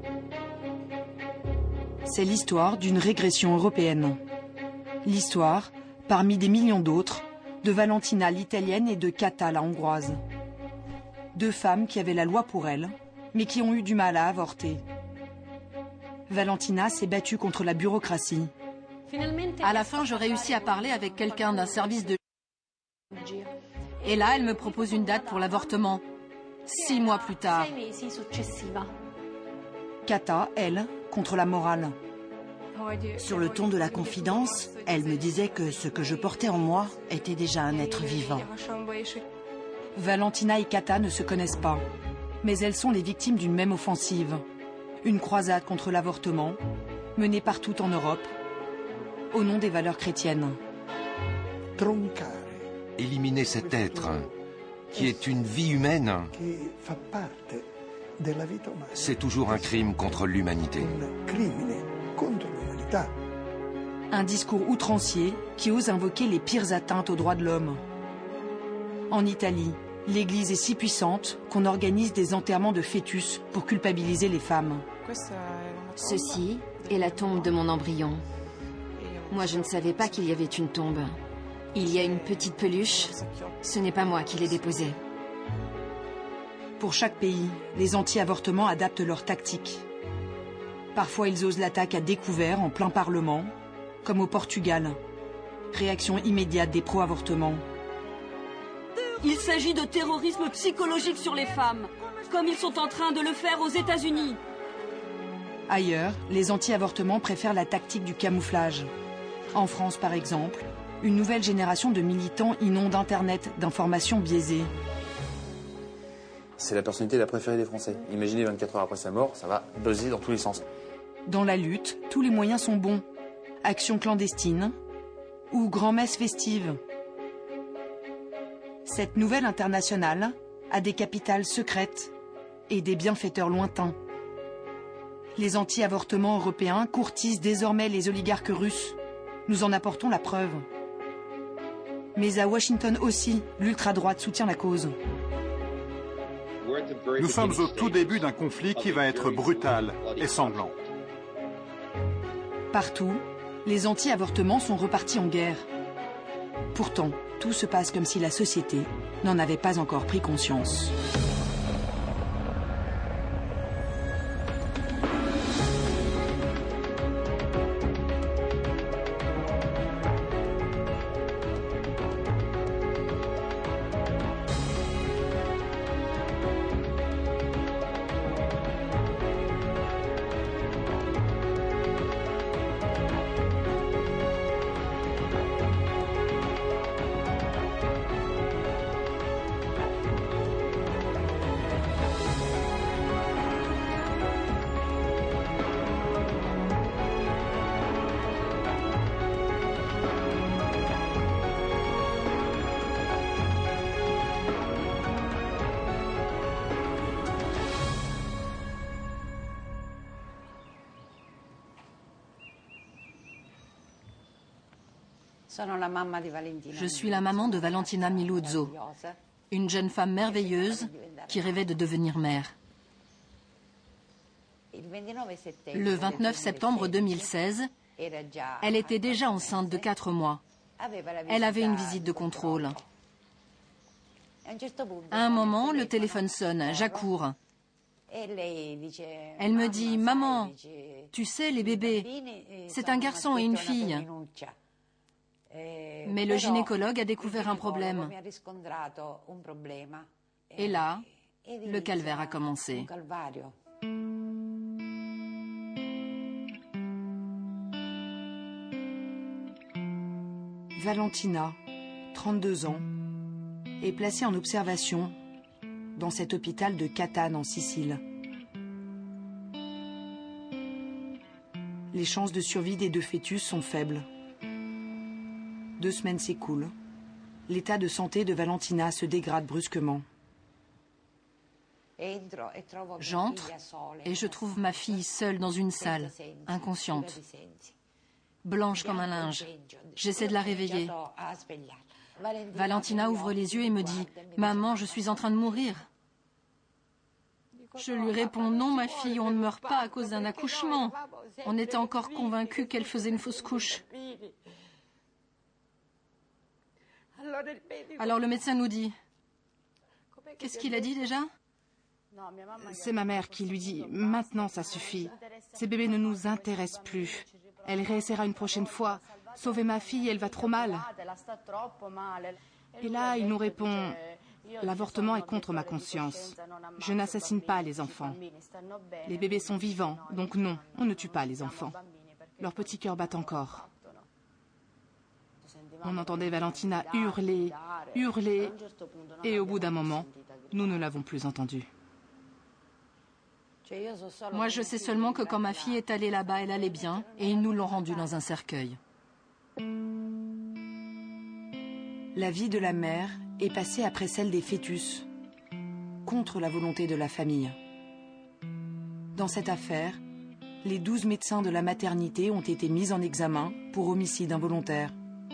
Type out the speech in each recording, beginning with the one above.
C'est l'histoire d'une régression européenne. L'histoire, parmi des millions d'autres, de Valentina l'italienne et de Kata la hongroise. Deux femmes qui avaient la loi pour elles, mais qui ont eu du mal à avorter. Valentina s'est battue contre la bureaucratie. À la fin, je réussis à parler avec quelqu'un d'un service de... Et là, elle me propose une date pour l'avortement. 6 mois plus tard. Kata, elle, contre la morale. Sur le ton de la confidence, elle me disait que ce que je portais en moi était déjà un être vivant. Valentina et Kata ne se connaissent pas, mais elles sont les victimes d'une même offensive. Une croisade contre l'avortement, menée partout en Europe, au nom des valeurs chrétiennes. Éliminer cet être, qui est une vie humaine, c'est toujours un crime contre l'humanité. Un discours outrancier qui ose invoquer les pires atteintes aux droits de l'homme. En Italie, l'Église est si puissante qu'on organise des enterrements de fœtus pour culpabiliser les femmes. Ceci est la tombe de mon embryon. Moi, je ne savais pas qu'il y avait une tombe. Il y a une petite peluche. Ce n'est pas moi qui l'ai déposée. Pour chaque pays, les anti-avortements adaptent leurs tactiques. Parfois, ils osent l'attaque à découvert en plein Parlement, comme au Portugal. Réaction immédiate des pro-avortements. Il s'agit de terrorisme psychologique sur les femmes, comme ils sont en train de le faire aux États-Unis. Ailleurs, les anti-avortements préfèrent la tactique du camouflage. En France, par exemple, une nouvelle génération de militants inonde Internet d'informations biaisées. C'est la personnalité la préférée des Français. Imaginez 24 heures après sa mort, ça va buzzer dans tous les sens. Dans la lutte, tous les moyens sont bons. Actions clandestines ou grand-messes festives. Cette nouvelle internationale a des capitales secrètes et des bienfaiteurs lointains. Les anti-avortements européens courtisent désormais les oligarques russes. Nous en apportons la preuve. Mais à Washington aussi, l'ultra-droite soutient la cause. Nous sommes au tout début d'un conflit qui va être brutal et sanglant. Partout, les anti-avortements sont repartis en guerre. Pourtant, tout se passe comme si la société n'en avait pas encore pris conscience. Je suis la maman de Valentina Miluzzo, une jeune femme merveilleuse qui rêvait de devenir mère. Le 29 septembre 2016, elle était déjà enceinte de 4 mois. Elle avait une visite de contrôle. À un moment, le téléphone sonne, j'accours. Elle me dit « Maman, tu sais, les bébés, c'est un garçon et une fille. » Mais le gynécologue a découvert un problème. Et là, le calvaire a commencé. Valentina, 32 ans, est placée en observation dans cet hôpital de Catane en Sicile. Les chances de survie des 2 fœtus sont faibles. 2 semaines s'écoulent. L'état de santé de Valentina se dégrade brusquement. J'entre et je trouve ma fille seule dans une salle, inconsciente, blanche comme un linge. J'essaie de la réveiller. Valentina ouvre les yeux et me dit « Maman, je suis en train de mourir ». Je lui réponds, non ma fille, on ne meurt pas à cause d'un accouchement. On était encore convaincus qu'elle faisait une fausse couche. Alors le médecin nous dit, qu'est-ce qu'il a dit déjà? C'est ma mère qui lui dit « Maintenant, ça suffit. Ces bébés ne nous intéressent plus. Elle réessaiera une prochaine fois. Sauvez ma fille, elle va trop mal. » Et là, il nous répond « L'avortement est contre ma conscience. Je n'assassine pas les enfants. Les bébés sont vivants, donc non, on ne tue pas les enfants. Leur petit cœur bat encore. » On entendait Valentina hurler, hurler, et au bout d'un moment, nous ne l'avons plus entendue. Moi, je sais seulement que quand ma fille est allée là-bas, elle allait bien, et ils nous l'ont rendue dans un cercueil. La vie de la mère est passée après celle des fœtus, contre la volonté de la famille. Dans cette affaire, les 12 médecins de la maternité ont été mis en examen pour homicide involontaire.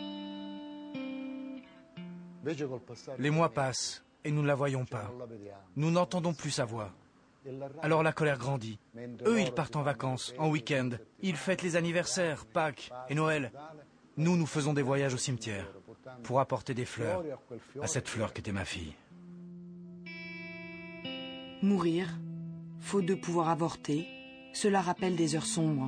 Les mois passent, et nous ne la voyons pas. Nous n'entendons plus sa voix. Alors la colère grandit. Eux, ils partent en vacances, en week-end. Ils fêtent les anniversaires, Pâques et Noël. Nous, nous faisons des voyages au cimetière pour apporter des fleurs à cette fleur qu'était ma fille. Mourir, faute de pouvoir avorter, cela rappelle des heures sombres.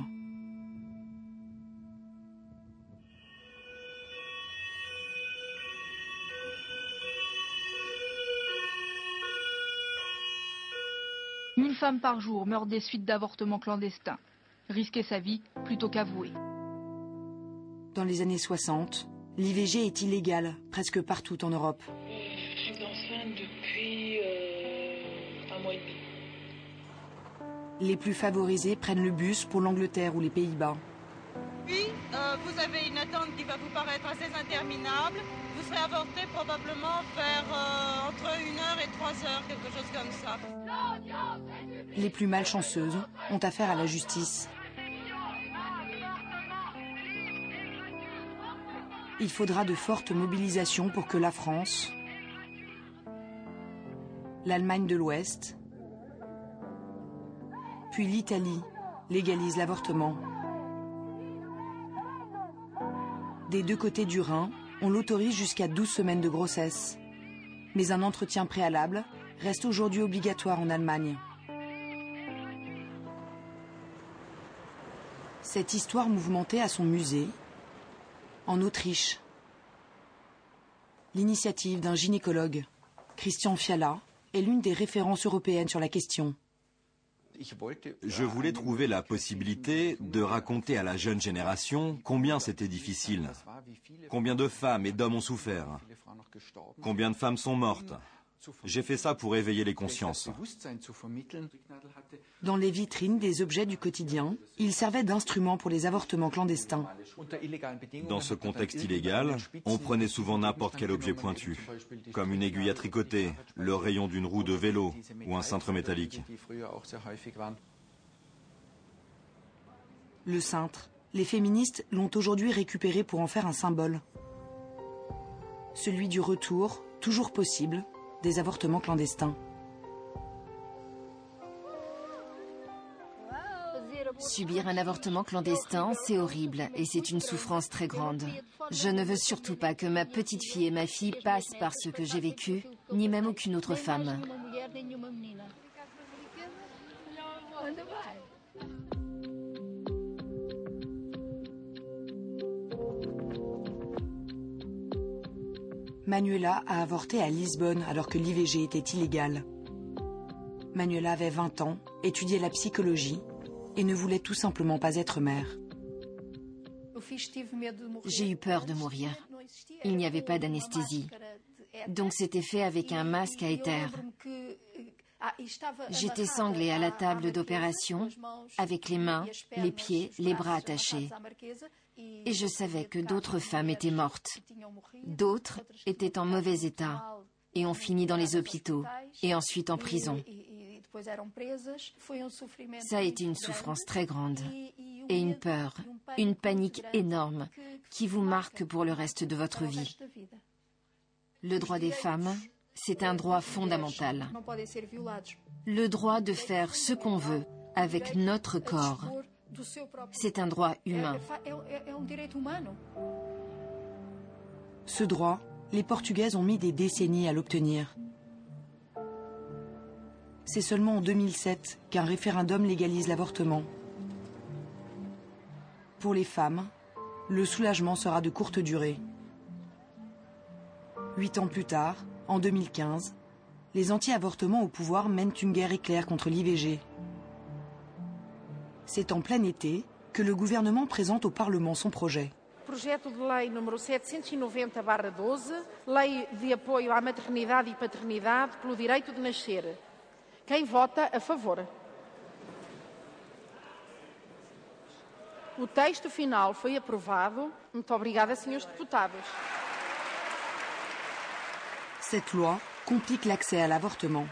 Une femme par jour meurt des suites d'avortements clandestins. Risquer sa vie plutôt qu'avouer. Dans les années 60, l'IVG est illégale presque partout en Europe. Je suis enceinte depuis un mois et demi. Les plus favorisés prennent le bus pour l'Angleterre ou les Pays-Bas. Puis, vous avez une attente qui va vous paraître assez interminable. Vous serez avorté probablement vers entre 1 heure et 3 heures, quelque chose comme ça. Les plus malchanceuses ont affaire à la justice. Il faudra de fortes mobilisations pour que la France, l'Allemagne de l'Ouest, puis l'Italie légalise l'avortement. Des deux côtés du Rhin, on l'autorise jusqu'à 12 semaines de grossesse. Mais un entretien préalable reste aujourd'hui obligatoire en Allemagne. Cette histoire mouvementée a son musée, en Autriche. L'initiative d'un gynécologue, Christian Fiala, est l'une des références européennes sur la question. Je voulais trouver la possibilité de raconter à la jeune génération combien c'était difficile, combien de femmes et d'hommes ont souffert, combien de femmes sont mortes. J'ai fait ça pour éveiller les consciences. Dans les vitrines des objets du quotidien, il servait d'instrument pour les avortements clandestins. Dans ce contexte illégal, on prenait souvent n'importe quel objet pointu, comme une aiguille à tricoter, le rayon d'une roue de vélo ou un cintre métallique. Le cintre, les féministes l'ont aujourd'hui récupéré pour en faire un symbole. Celui du retour, toujours possible, des avortements clandestins. Subir un avortement clandestin, c'est horrible et c'est une souffrance très grande. Je ne veux surtout pas que ma petite fille et ma fille passent par ce que j'ai vécu, ni même aucune autre femme. Manuela a avorté à Lisbonne alors que l'IVG était illégal. Manuela avait 20 ans, étudiait la psychologie et ne voulait tout simplement pas être mère. J'ai eu peur de mourir. Il n'y avait pas d'anesthésie. Donc c'était fait avec un masque à éther. J'étais sanglée à la table d'opération, avec les mains, les pieds, les bras attachés. Et je savais que d'autres femmes étaient mortes. D'autres étaient en mauvais état et ont fini dans les hôpitaux et ensuite en prison. Ça a été une souffrance très grande et une peur, une panique énorme qui vous marque pour le reste de votre vie. Le droit des femmes, c'est un droit fondamental. Le droit de faire ce qu'on veut avec notre corps. C'est un droit humain. Ce droit, les Portugaises ont mis des décennies à l'obtenir. C'est seulement en 2007 qu'un référendum légalise l'avortement. Pour les femmes, le soulagement sera de courte durée. 8 ans plus tard, en 2015, les anti-avortements au pouvoir mènent une guerre éclair contre l'IVG. C'est en plein été que le gouvernement présente au Parlement son projet. Projeto de lei número 790/12, lei de apoio à maternidade e paternidade pelo direito de nascer. Quem vota a favor? O texto final foi aprovado. Muito obrigada, senhores deputados. Cette loi complique l'accès à l'avortement.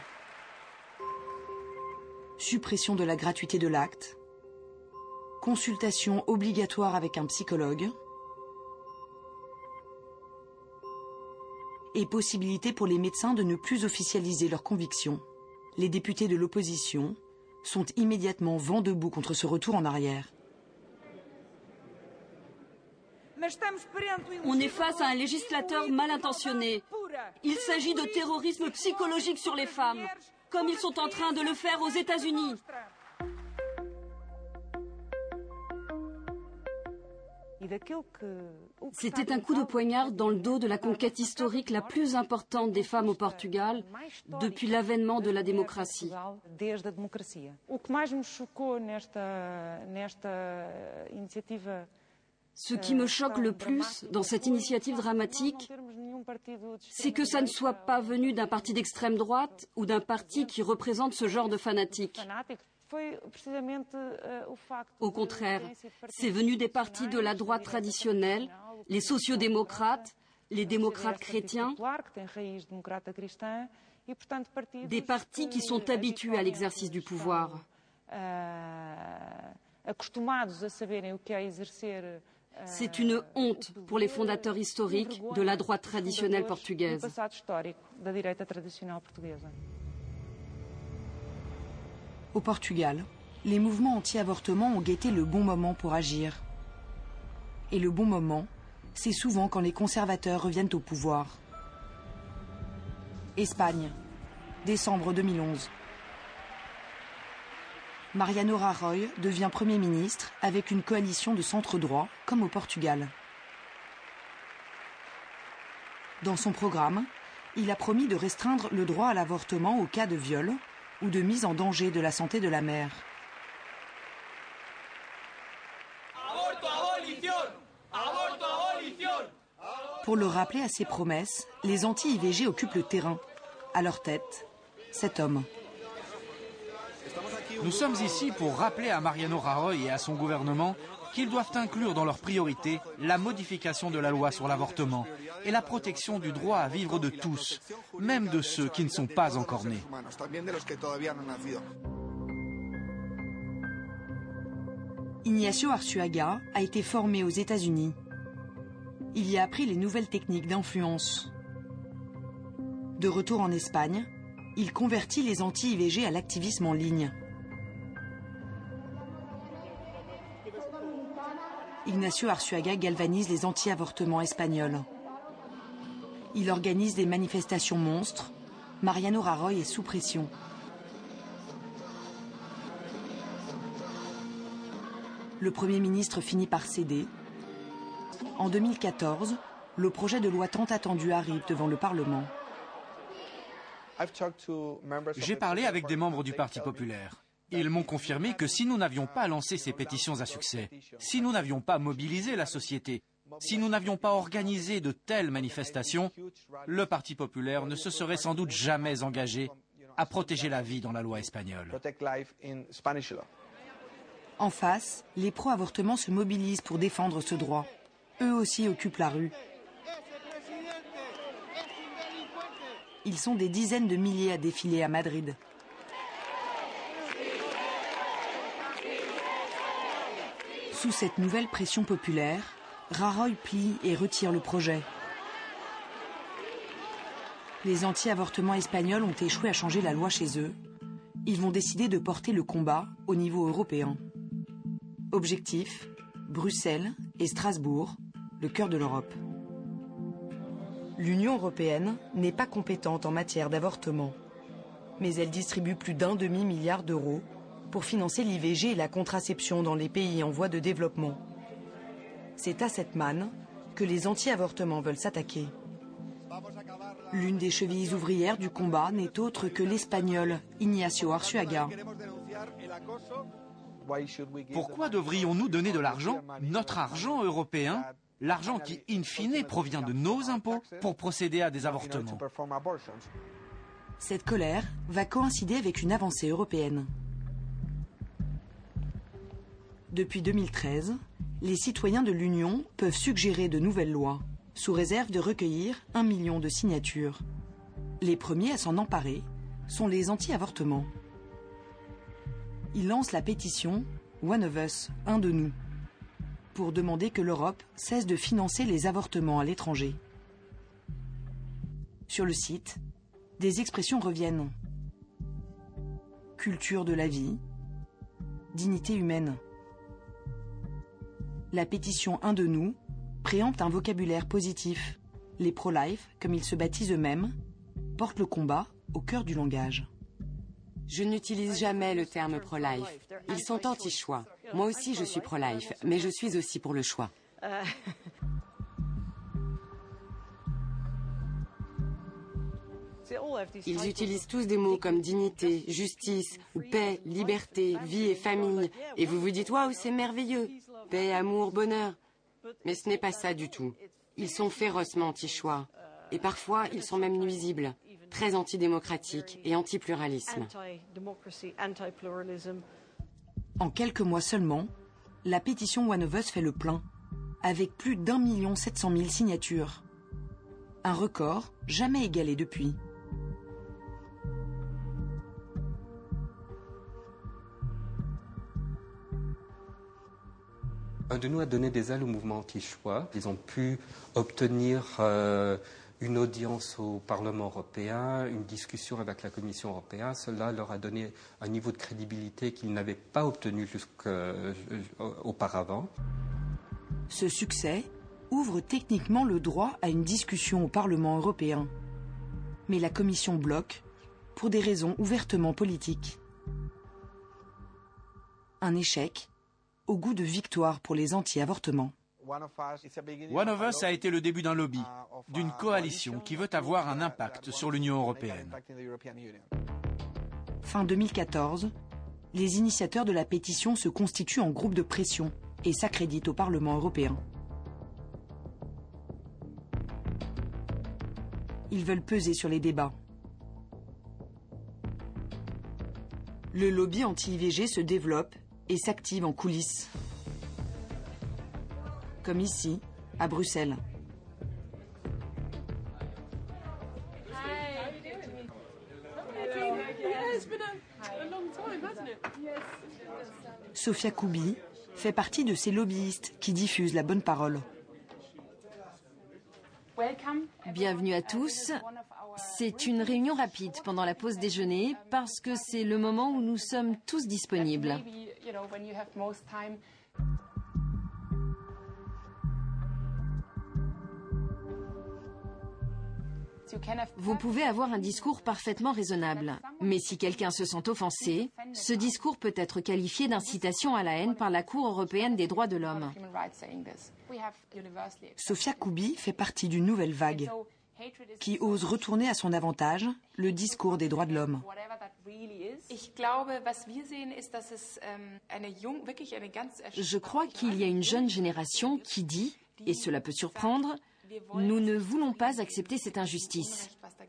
Suppression de la gratuité de l'acte, consultation obligatoire avec un psychologue et possibilité pour les médecins de ne plus officialiser leurs convictions. Les députés de l'opposition sont immédiatement vent debout contre ce retour en arrière. On est face à un législateur mal intentionné. Il s'agit de terrorisme psychologique sur les femmes, comme ils sont en train de le faire aux États-Unis. C'était un coup de poignard dans le dos de la conquête historique la plus importante des femmes au Portugal depuis l'avènement de la démocratie. Ce qui me choque le plus dans cette initiative dramatique, c'est que ça ne soit pas venu d'un parti d'extrême droite ou d'un parti qui représente ce genre de fanatiques. Au contraire, c'est venu des partis de la droite traditionnelle, les sociodémocrates, les démocrates chrétiens, des partis qui sont habitués à l'exercice du pouvoir. C'est une honte pour les fondateurs historiques de la droite traditionnelle portugaise. Au Portugal, les mouvements anti-avortement ont guetté le bon moment pour agir. Et le bon moment, c'est souvent quand les conservateurs reviennent au pouvoir. Espagne, décembre 2011. Mariano Rajoy devient Premier ministre avec une coalition de centre-droit, comme au Portugal. Dans son programme, il a promis de restreindre le droit à l'avortement au cas de viol ou de mise en danger de la santé de la mère. Pour le rappeler à ses promesses, les anti-IVG occupent le terrain. À leur tête, cet homme. Nous sommes ici pour rappeler à Mariano Rajoy et à son gouvernement qu'ils doivent inclure dans leurs priorités la modification de la loi sur l'avortement et la protection du droit à vivre de tous, même de ceux qui ne sont pas encore nés. Ignacio Arzuaga a été formé aux États-Unis. Il y a appris les nouvelles techniques d'influence. De retour en Espagne, il convertit les anti-IVG à l'activisme en ligne. Ignacio Arzuaga galvanise les anti-avortements espagnols. Il organise des manifestations monstres. Mariano Rajoy est sous pression. Le Premier ministre finit par céder. En 2014, le projet de loi tant attendu arrive devant le Parlement. J'ai parlé avec des membres du Parti populaire. Ils m'ont confirmé que si nous n'avions pas lancé ces pétitions à succès, si nous n'avions pas mobilisé la société, si nous n'avions pas organisé de telles manifestations, le Parti populaire ne se serait sans doute jamais engagé à protéger la vie dans la loi espagnole. En face, les pro-avortements se mobilisent pour défendre ce droit. Eux aussi occupent la rue. Ils sont des dizaines de milliers à défiler à Madrid. Sous cette nouvelle pression populaire, Rajoy plie et retire le projet. Les anti-avortements espagnols ont échoué à changer la loi chez eux. ils vont décider de porter le combat au niveau européen. Objectif, Bruxelles et Strasbourg, le cœur de l'Europe. L'Union européenne n'est pas compétente en matière d'avortement, mais elle distribue plus d'1 demi-milliard d'euros pour financer l'IVG et la contraception dans les pays en voie de développement. C'est à cette manne que les anti-avortements veulent s'attaquer. L'une des chevilles ouvrières du combat n'est autre que l'Espagnol Ignacio Arzuaga. Pourquoi devrions-nous donner de l'argent, notre argent européen, l'argent qui, in fine, provient de nos impôts, pour procéder à des avortements? Cette colère va coïncider avec une avancée européenne. Depuis 2013, les citoyens de l'Union peuvent suggérer de nouvelles lois, sous réserve de recueillir 1 million de signatures. Les premiers à s'en emparer sont les anti-avortements. Ils lancent la pétition « One of Us », un de nous, pour demander que l'Europe cesse de financer les avortements à l'étranger. Sur le site, des expressions reviennent. Culture de la vie, dignité humaine. La pétition « Un de nous » préempte un vocabulaire positif. Les pro-life, comme ils se baptisent eux-mêmes, portent le combat au cœur du langage. Je n'utilise jamais le terme pro-life. Ils sont anti-choix. Moi aussi, je suis pro-life, mais je suis aussi pour le choix. Ils utilisent tous des mots comme dignité, justice, ou paix, liberté, vie et famille. Et vous vous dites, waouh, c'est merveilleux. Paix, amour, bonheur. Mais ce n'est pas ça du tout. Ils sont férocement anti-choix. Et parfois, ils sont même nuisibles, très antidémocratiques et anti-pluralisme. En quelques mois seulement, la pétition One of Us fait le plein, avec plus d'1 700 000 signatures. Un record jamais égalé depuis. Un de nous a donné des ailes au mouvement anti-choix. Ils ont pu obtenir une audience au Parlement européen, une discussion avec la Commission européenne. Cela leur a donné un niveau de crédibilité qu'ils n'avaient pas obtenu jusqu'auparavant. Ce succès ouvre techniquement le droit à une discussion au Parlement européen. Mais la Commission bloque pour des raisons ouvertement politiques. Un échec au goût de victoire pour les anti-avortements. One of Us a été le début d'un lobby, d'une coalition qui veut avoir un impact sur l'Union européenne. Fin 2014, les initiateurs de la pétition se constituent en groupe de pression et s'accréditent au Parlement européen. Ils veulent peser sur les débats. Le lobby anti-IVG se développe et s'active en coulisses. Comme ici, à Bruxelles. Sofia Koubi fait partie de ces lobbyistes qui diffusent la bonne parole. Bienvenue à tous. C'est une réunion rapide pendant la pause déjeuner parce que c'est le moment où nous sommes tous disponibles. Vous pouvez avoir un discours parfaitement raisonnable, mais si quelqu'un se sent offensé, ce discours peut être qualifié d'incitation à la haine par la Cour européenne des droits de l'homme. Sofia Koubi fait partie d'une nouvelle vague qui ose retourner à son avantage le discours des droits de l'homme. Je crois qu'il y a une jeune génération qui dit, et cela peut surprendre, nous ne voulons pas accepter cette injustice.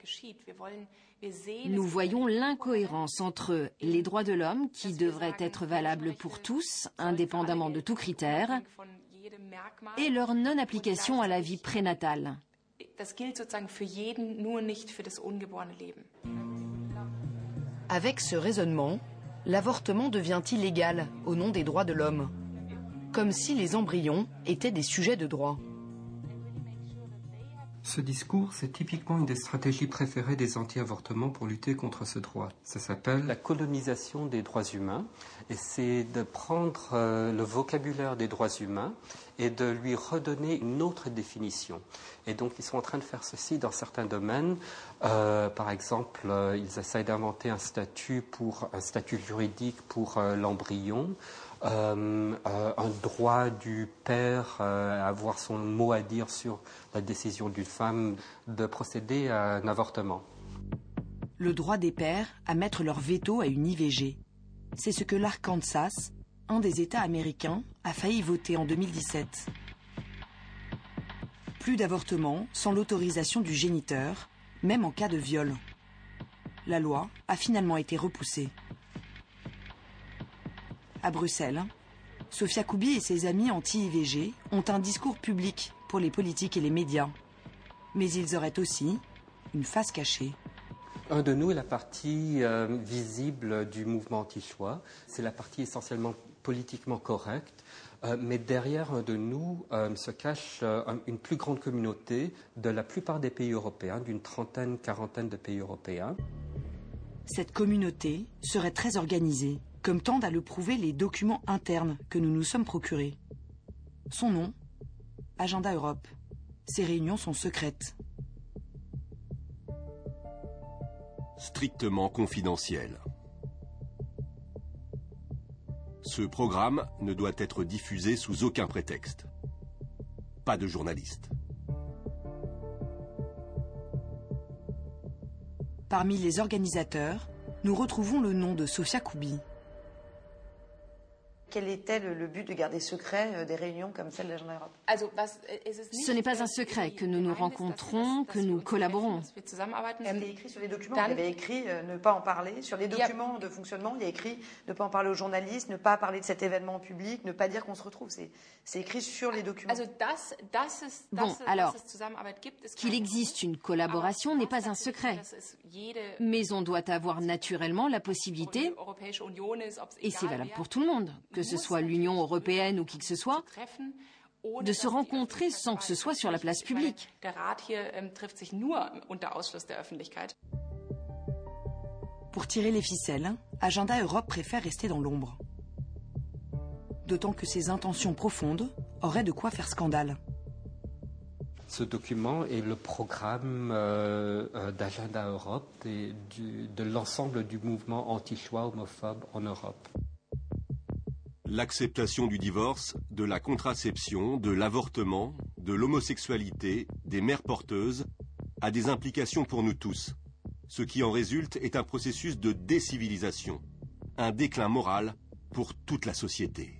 Nous voyons l'incohérence entre les droits de l'homme qui devraient être valables pour tous, indépendamment de tout critère, et leur non-application à la vie prénatale. Avec ce raisonnement, l'avortement devient illégal au nom des droits de l'homme, comme si les embryons étaient des sujets de droit. Ce discours, c'est typiquement une des stratégies préférées des anti-avortements pour lutter contre ce droit. Ça s'appelle la colonisation des droits humains, et c'est de prendre le vocabulaire des droits humains et de lui redonner une autre définition. Et donc, ils sont en train de faire ceci dans certains domaines. Par exemple, ils essayent d'inventer un statut juridique pour l'embryon. Un droit du père à avoir son mot à dire sur la décision d'une femme de procéder à un avortement. Le droit des pères à mettre leur veto à une IVG. C'est ce que l'Arkansas, un des États américains, a failli voter en 2017. Plus d'avortement sans l'autorisation du géniteur, même en cas de viol. La loi a finalement été repoussée. À Bruxelles, Sofia Koubi et ses amis anti-IVG ont un discours public pour les politiques et les médias. Mais ils auraient aussi une face cachée. Un de nous est la partie visible du mouvement anti-choix. C'est la partie essentiellement politiquement correcte. Mais derrière un de nous se cache une plus grande communauté de la plupart des pays européens, d'une trentaine, quarantaine de pays européens. Cette communauté serait très organisée, comme tendent à le prouver les documents internes que nous nous sommes procurés. Son nom, Agenda Europe. Ces réunions sont secrètes. Strictement confidentiel. Ce programme ne doit être diffusé sous aucun prétexte. Pas de journalistes. Parmi les organisateurs, nous retrouvons le nom de Sofia Koubi. Quel était le but de garder secret des réunions comme celle d'Agenda Europe? Ce n'est pas un secret que nous nous rencontrons, que nous collaborons. C'était écrit sur les documents, il y avait écrit ne pas en parler. Sur les documents de fonctionnement, il y a écrit ne pas en parler aux journalistes, ne pas parler de cet événement public, ne pas dire qu'on se retrouve. C'est écrit sur les documents. Bon, alors, qu'il existe une collaboration n'est pas un secret. Mais on doit avoir naturellement la possibilité, et c'est valable pour tout le monde, que ce soit l'Union européenne ou qui que ce soit, de se rencontrer sans que ce soit sur la place publique. Pour tirer les ficelles, Agenda Europe préfère rester dans l'ombre. D'autant que ses intentions profondes auraient de quoi faire scandale. Ce document est le programme d'Agenda Europe et de l'ensemble du mouvement anti-choix homophobe en Europe. L'acceptation du divorce, de la contraception, de l'avortement, de l'homosexualité, des mères porteuses, a des implications pour nous tous. Ce qui en résulte est un processus de décivilisation, un déclin moral pour toute la société.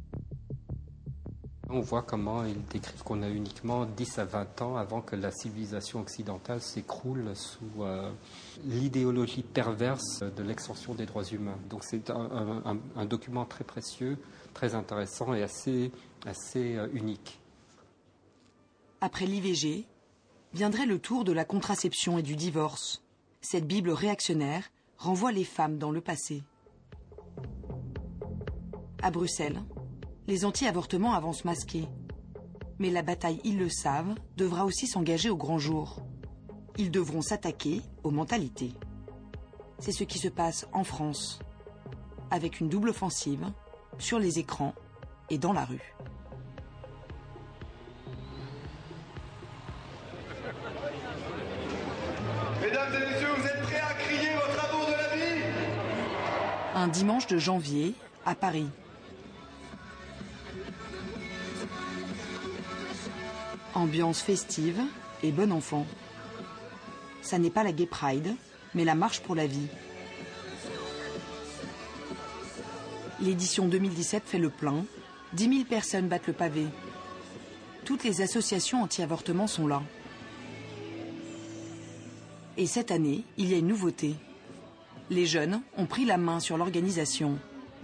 On voit comment ils décrivent qu'on a uniquement 10 à 20 ans avant que la civilisation occidentale s'écroule sous l'idéologie perverse de l'extension des droits humains. Donc c'est un document très précieux, très intéressant et assez unique. Après l'IVG, viendrait le tour de la contraception et du divorce. Cette Bible réactionnaire renvoie les femmes dans le passé. À Bruxelles, les anti-avortements avancent masqués. Mais la bataille, ils le savent, devra aussi s'engager au grand jour. Ils devront s'attaquer aux mentalités. C'est ce qui se passe en France, avec une double offensive, sur les écrans et dans la rue. Mesdames et messieurs, vous êtes prêts à crier votre amour de la vie? Un dimanche de janvier, à Paris. Ambiance festive et bon enfant. Ça n'est pas la Gay Pride, mais la marche pour la vie. L'édition 2017 fait le plein. 10 000 personnes battent le pavé. Toutes les associations anti-avortement sont là. Et cette année, il y a une nouveauté. Les jeunes ont pris la main sur l'organisation.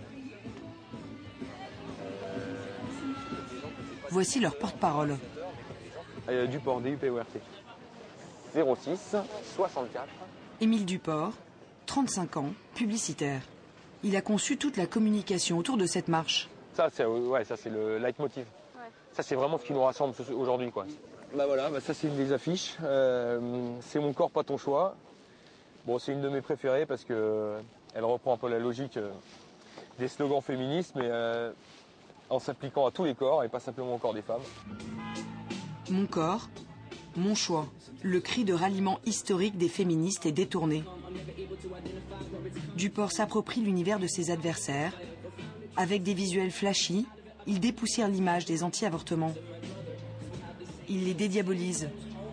Voici leur porte-parole. Duport, DUPORT. 06 64. Émile Duport, 35 ans, publicitaire. Il a conçu toute la communication autour de cette marche. Ça, c'est le leitmotiv. Ouais. Ça, c'est vraiment ce qui nous rassemble aujourd'hui, quoi. Bah voilà, ça c'est une des affiches. C'est mon corps, pas ton choix. Bon, c'est une de mes préférées parce que elle reprend un peu la logique des slogans féministes, mais en s'appliquant à tous les corps et pas simplement au corps des femmes. Mon corps, mon choix. Le cri de ralliement historique des féministes est détourné. Duport s'approprie l'univers de ses adversaires. Avec des visuels flashy, il dépoussière l'image des anti-avortements. Il les dédiabolise.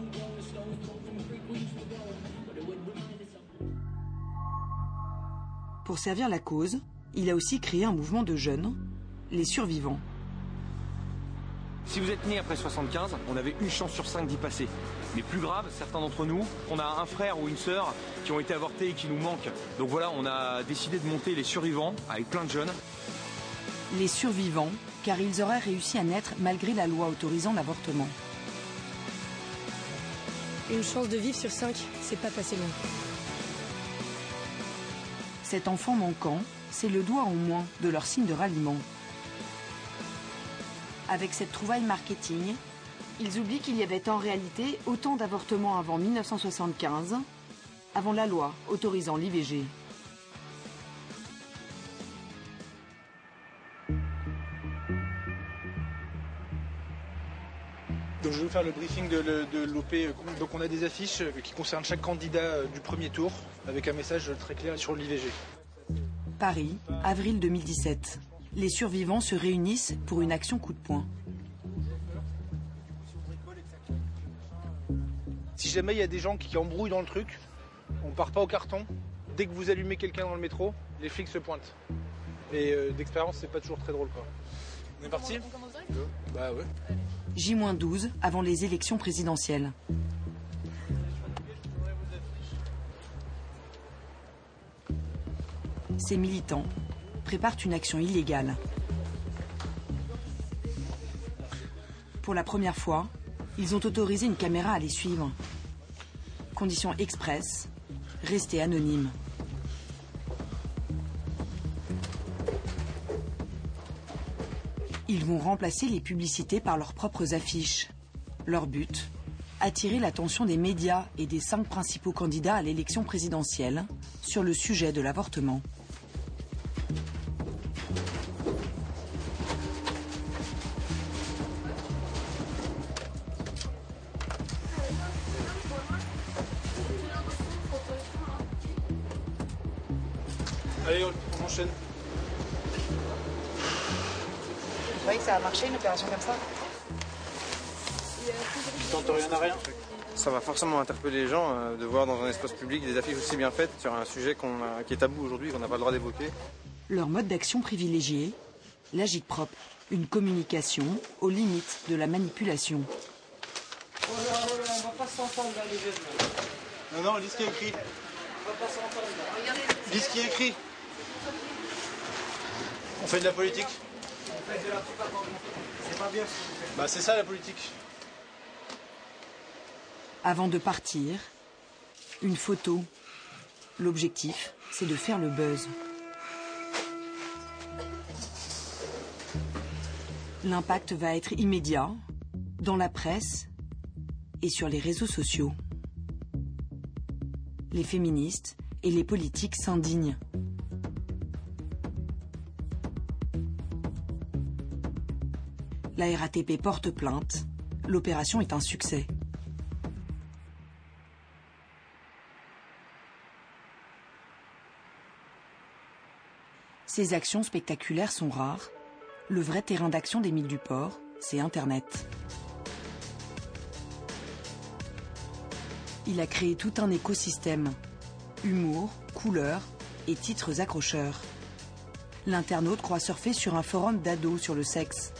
Pour servir la cause, il a aussi créé un mouvement de jeunes, les survivants. Si vous êtes né après 75, on avait une chance sur 5 d'y passer. Mais plus grave, certains d'entre nous, on a un frère ou une sœur qui ont été avortés et qui nous manquent. Donc voilà, on a décidé de monter les survivants avec plein de jeunes. Les survivants, car ils auraient réussi à naître malgré la loi autorisant l'avortement. Une chance de vivre sur 5, c'est pas passé loin. Cet enfant manquant, c'est le doigt en moins de leur signe de ralliement. Avec cette trouvaille marketing, ils oublient qu'il y avait en réalité autant d'avortements avant 1975, avant la loi autorisant l'IVG. Donc je vais vous faire le briefing de l'OP. Donc on a des affiches qui concernent chaque candidat du premier tour, avec un message très clair sur l'IVG. Paris, avril 2017. Les survivants se réunissent pour une action coup de poing. Si jamais il y a des gens qui embrouillent dans le truc, on part pas au carton. Dès que vous allumez quelqu'un dans le métro, les flics se pointent. Et d'expérience, c'est pas toujours très drôle, quoi. On est parti ? Bah ouais. J-12 avant les élections présidentielles. Ces militants préparent une action illégale. Pour la première fois, ils ont autorisé une caméra à les suivre. Condition express, rester anonyme. Ils vont remplacer les publicités par leurs propres affiches. Leur but, attirer l'attention des médias et des 5 principaux candidats à l'élection présidentielle sur le sujet de l'avortement. Allez, on enchaîne. Vous croyez que ça a marché, une opération comme ça? Tu tentes rien à rien. Ça va forcément interpeller les gens de voir dans un espace public des affiches aussi bien faites sur un sujet qui est tabou aujourd'hui, qu'on n'a pas le droit d'évoquer. Leur mode d'action privilégié, l'agit-prop, une communication aux limites de la manipulation. On va pas s'entendre là, les jeunes. Non, lis ce qui est écrit. On va pas s'entendre. Lis ce qui est écrit. On fait de la politique. On fait de la propagande. C'est pas bien. Bah c'est ça la politique. Avant de partir, une photo. L'objectif, c'est de faire le buzz. L'impact va être immédiat, dans la presse et sur les réseaux sociaux. Les féministes et les politiques s'indignent. La RATP porte plainte. L'opération est un succès. Ces actions spectaculaires sont rares. Le vrai terrain d'action d'Émile Duport, c'est Internet. Il a créé tout un écosystème. Humour, couleurs et titres accrocheurs. L'internaute croit surfer sur un forum d'ados sur le sexe.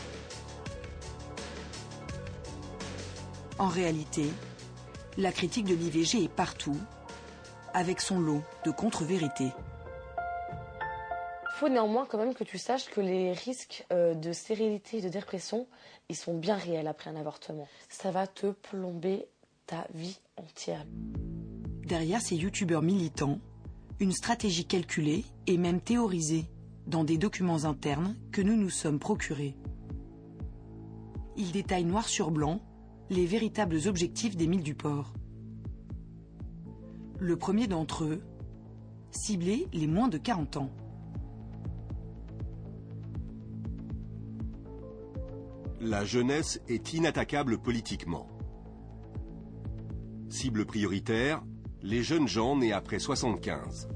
En réalité, la critique de l'IVG est partout, avec son lot de contre-vérités. Il faut néanmoins quand même que tu saches que les risques de stérilité et de dépression, ils sont bien réels après un avortement. Ça va te plomber ta vie entière. Derrière ces youtubeurs militants, une stratégie calculée et même théorisée dans des documents internes que nous nous sommes procurés. Ils détaillent noir sur blanc les véritables objectifs d'Émile Duport. Le premier d'entre eux, cibler les moins de 40 ans. La jeunesse est inattaquable politiquement. Cible prioritaire, les jeunes gens nés après 75.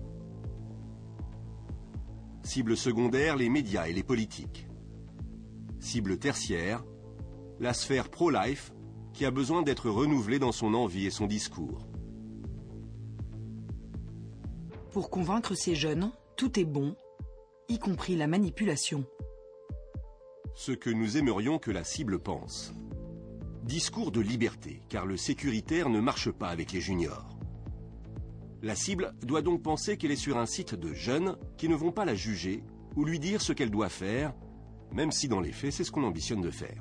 Cible secondaire, les médias et les politiques. Cible tertiaire, la sphère pro-life qui a besoin d'être renouvelée dans son envie et son discours. Pour convaincre ces jeunes, tout est bon, y compris la manipulation. Ce que nous aimerions que la cible pense. Discours de liberté, car le sécuritaire ne marche pas avec les juniors. La cible doit donc penser qu'elle est sur un site de jeunes qui ne vont pas la juger ou lui dire ce qu'elle doit faire, même si dans les faits, c'est ce qu'on ambitionne de faire.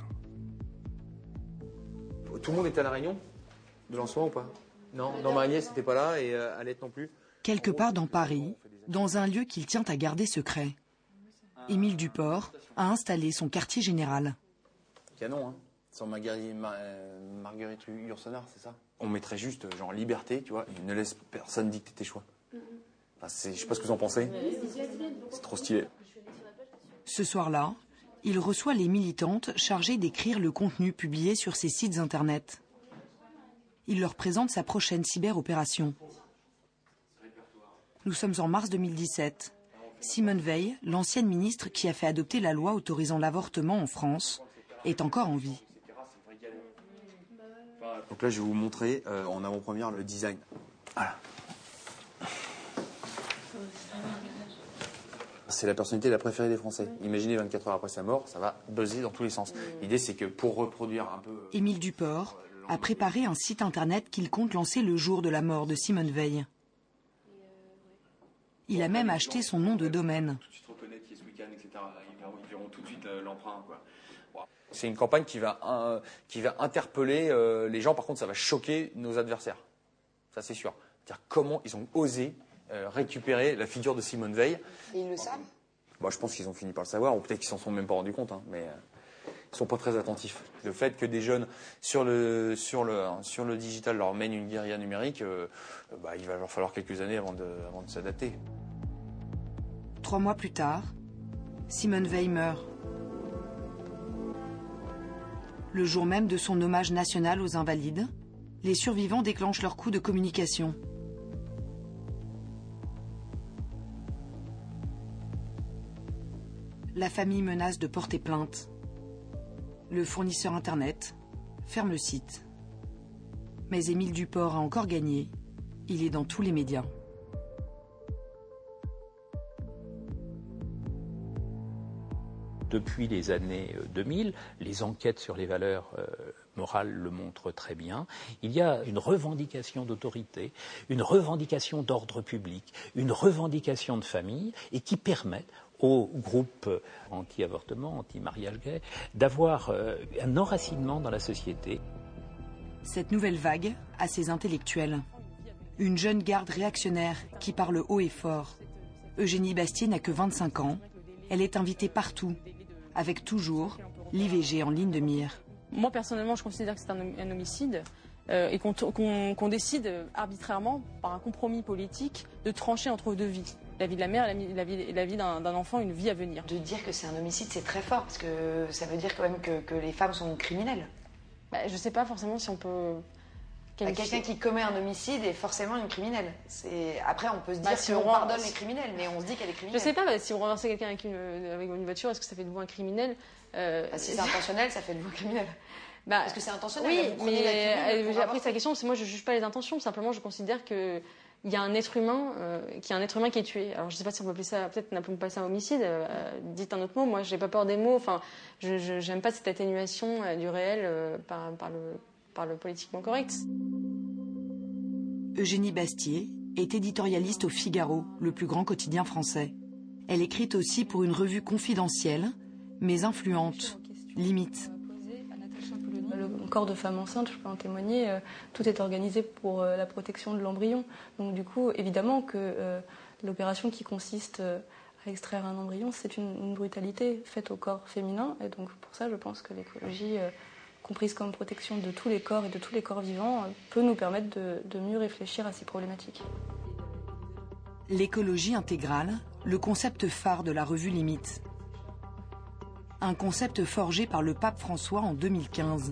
Tout le monde était à la réunion de lancement ou pas? Non, dans ma Agnès n'était pas là et Alette non plus. Quelque part dans Paris, dans un lieu qu'il tient à garder secret, Émile Duport a installé son quartier général. Canon, hein. Sans Marguerite Yourcenar, c'est ça? On mettrait juste genre liberté, tu vois, et ne laisse personne dicter tes choix. Enfin, je sais pas ce que vous en pensez. C'est trop stylé. Ce soir-là, il reçoit les militantes chargées d'écrire le contenu publié sur ses sites internet. Il leur présente sa prochaine cyberopération. Nous sommes en mars 2017. Simone Veil, l'ancienne ministre qui a fait adopter la loi autorisant l'avortement en France, est encore en vie. Donc là, je vais vous montrer en avant-première le design. Voilà. C'est la personnalité la préférée des Français. Imaginez 24 heures après sa mort, ça va buzzer dans tous les sens. L'idée, c'est que pour reproduire un peu... Émile Duport a préparé un site internet qu'il compte lancer le jour de la mort de Simone Veil. Il a même acheté son nom de domaine. Tout de suite reconnaître qui est ce week-end, etc. Ils verront tout de suite l'emprunt, quoi. C'est une campagne qui va interpeller les gens. Par contre, ça va choquer nos adversaires. Ça, c'est sûr. C'est-à-dire comment ils ont osé récupérer la figure de Simone Veil. Et ils le savent? Bon, je pense qu'ils ont fini par le savoir, ou peut-être qu'ils s'en sont même pas rendus compte, hein, mais ils sont pas très attentifs. Le fait que des jeunes sur le digital leur mènent une guérilla numérique, il va leur falloir quelques années avant de s'adapter. 3 mois plus tard, Simone Veil meurt. Le jour même de son hommage national aux Invalides, les survivants déclenchent leur coup de communication. La famille menace de porter plainte. Le fournisseur Internet ferme le site. Mais Émile Duport a encore gagné. Il est dans tous les médias. Depuis les années 2000, les enquêtes sur les valeurs morales le montrent très bien. Il y a une revendication d'autorité, une revendication d'ordre public, une revendication de famille, et qui permettent aux groupes anti-avortement, anti-mariage gay, d'avoir un enracinement dans la société. Cette nouvelle vague a ses intellectuels. Une jeune garde réactionnaire qui parle haut et fort. Eugénie Bastier n'a que 25 ans. Elle est invitée partout, avec toujours l'IVG en ligne de mire. Moi, personnellement, je considère que c'est un homicide et qu'on décide arbitrairement, par un compromis politique, de trancher entre deux vies. La vie de la mère et la vie d'un enfant, une vie à venir. De dire que c'est un homicide, c'est très fort, parce que ça veut dire quand même que les femmes sont criminelles. Je ne sais pas forcément si on peut... Quelqu'un qui commet un homicide est forcément une criminelle. Après, on peut se dire qu'on pardonne les criminels, mais on se dit qu'elle est criminelle. Je sais pas, si on renversait quelqu'un avec une voiture, est-ce que ça fait de vous un criminel? Si c'est intentionnel, ça fait de vous un criminel. Parce que c'est intentionnel. Oui, mais après, c'est la question, moi je ne juge pas les intentions, simplement je considère qu'il y a un être humain qui est tué. Alors je ne sais pas si on peut appeler ça, peut-être n'appelons pas ça homicide, dites un autre mot, moi je n'ai pas peur des mots, enfin, je n'aime pas cette atténuation du réel par le politiquement correct. Eugénie Bastier est éditorialiste au Figaro, le plus grand quotidien français. Elle écrit aussi pour une revue confidentielle, mais influente, limite. Le corps de femme enceinte, je peux en témoigner, tout est organisé pour la protection de l'embryon. Donc du coup, évidemment que l'opération qui consiste à extraire un embryon, c'est une brutalité faite au corps féminin. Et donc pour ça, je pense que l'écologie comprise comme protection de tous les corps et de tous les corps vivants, peut nous permettre de mieux réfléchir à ces problématiques. L'écologie intégrale, le concept phare de la revue Limite. Un concept forgé par le pape François en 2015.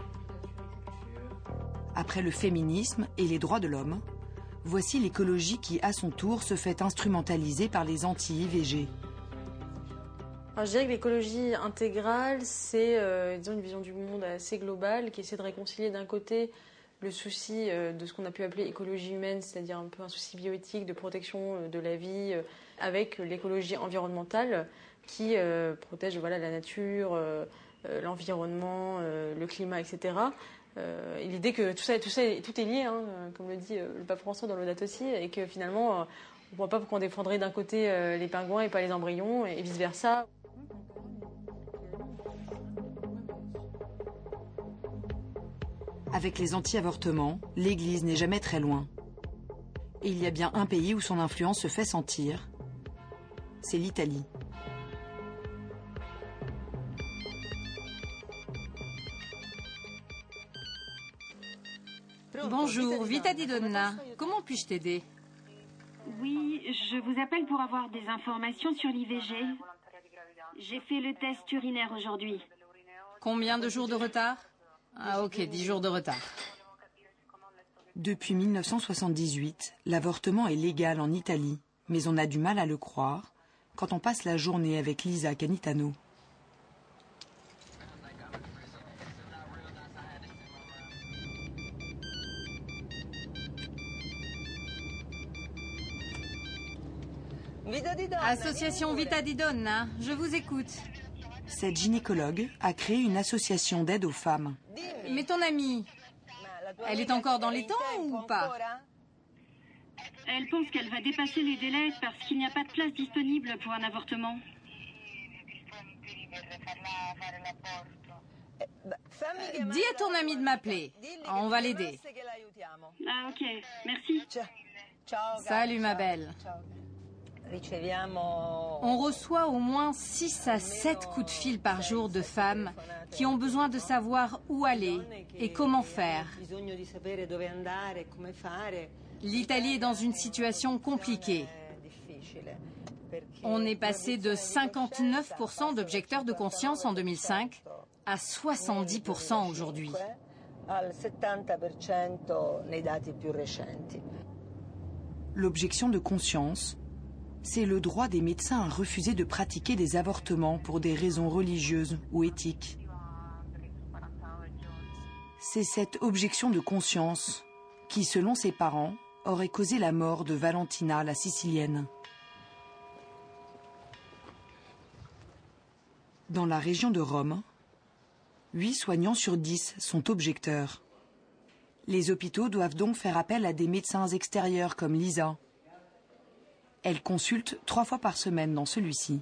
Après le féminisme et les droits de l'homme, voici l'écologie qui, à son tour, se fait instrumentaliser par les anti-IVG. Alors, je dirais que l'écologie intégrale, c'est une vision du monde assez globale qui essaie de réconcilier d'un côté le souci de ce qu'on a pu appeler écologie humaine, c'est-à-dire un peu un souci bioéthique de protection de la vie, avec l'écologie environnementale qui protège la nature, l'environnement, le climat, etc. Et l'idée que tout est lié, hein, comme le dit le pape François dans l'Audate aussi, et que finalement, on ne voit pas pourquoi on défendrait d'un côté les pingouins et pas les embryons, et vice-versa. Avec les anti-avortements, l'Église n'est jamais très loin. Et il y a bien un pays où son influence se fait sentir, c'est l'Italie. Bonjour, Vita di Donna. Comment puis-je t'aider? Oui, je vous appelle pour avoir des informations sur l'IVG. J'ai fait le test urinaire aujourd'hui. Combien de jours de retard? Ah ok, 10 jours de retard. Depuis 1978, l'avortement est légal en Italie, mais on a du mal à le croire quand on passe la journée avec Lisa Canitano. Association Vita di Donna, je vous écoute. Cette gynécologue a créé une association d'aide aux femmes. Mais ton amie, elle est encore dans les temps ou pas? Elle pense qu'elle va dépasser les délais parce qu'il n'y a pas de place disponible pour un avortement. Dis à ton amie de m'appeler. On va l'aider. Ah ok, merci. Salut ma belle. On reçoit au moins 6 à 7 coups de fil par jour de femmes qui ont besoin de savoir où aller et comment faire. L'Italie est dans une situation compliquée. On est passé de 59% d'objecteurs de conscience en 2005 à 70% aujourd'hui. L'objection de conscience, c'est le droit des médecins à refuser de pratiquer des avortements pour des raisons religieuses ou éthiques. C'est cette objection de conscience qui, selon ses parents, aurait causé la mort de Valentina, la Sicilienne. Dans la région de Rome, 8 soignants sur 10 sont objecteurs. Les hôpitaux doivent donc faire appel à des médecins extérieurs comme Lisa. Elle consulte 3 fois par semaine dans celui-ci.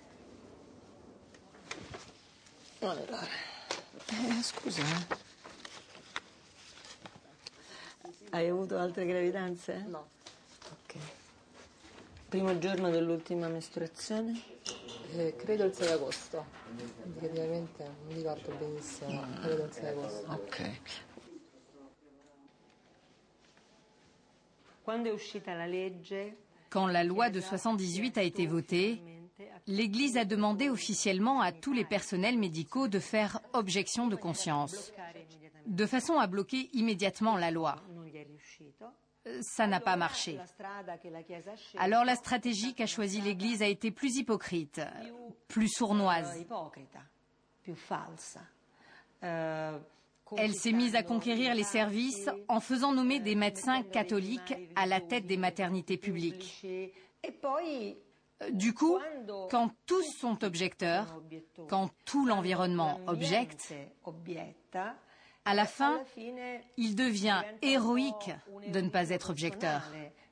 Scusa. Hai avuto altre gravidanze? No. Ok. Primo giorno dell'ultima mestruazione? Credo il 6 agosto. Indicativamente non mi ricordo benissimo, ma credo il 6 agosto. Ok. Quando è uscita la legge? Quand la loi de 78 a été votée, l'Église a demandé officiellement à tous les personnels médicaux de faire objection de conscience, de façon à bloquer immédiatement la loi. Ça n'a pas marché. Alors la stratégie qu'a choisie l'Église a été plus hypocrite, plus sournoise. Elle s'est mise à conquérir les services en faisant nommer des médecins catholiques à la tête des maternités publiques. Du coup, quand tous sont objecteurs, quand tout l'environnement objecte, à la fin, il devient héroïque de ne pas être objecteur.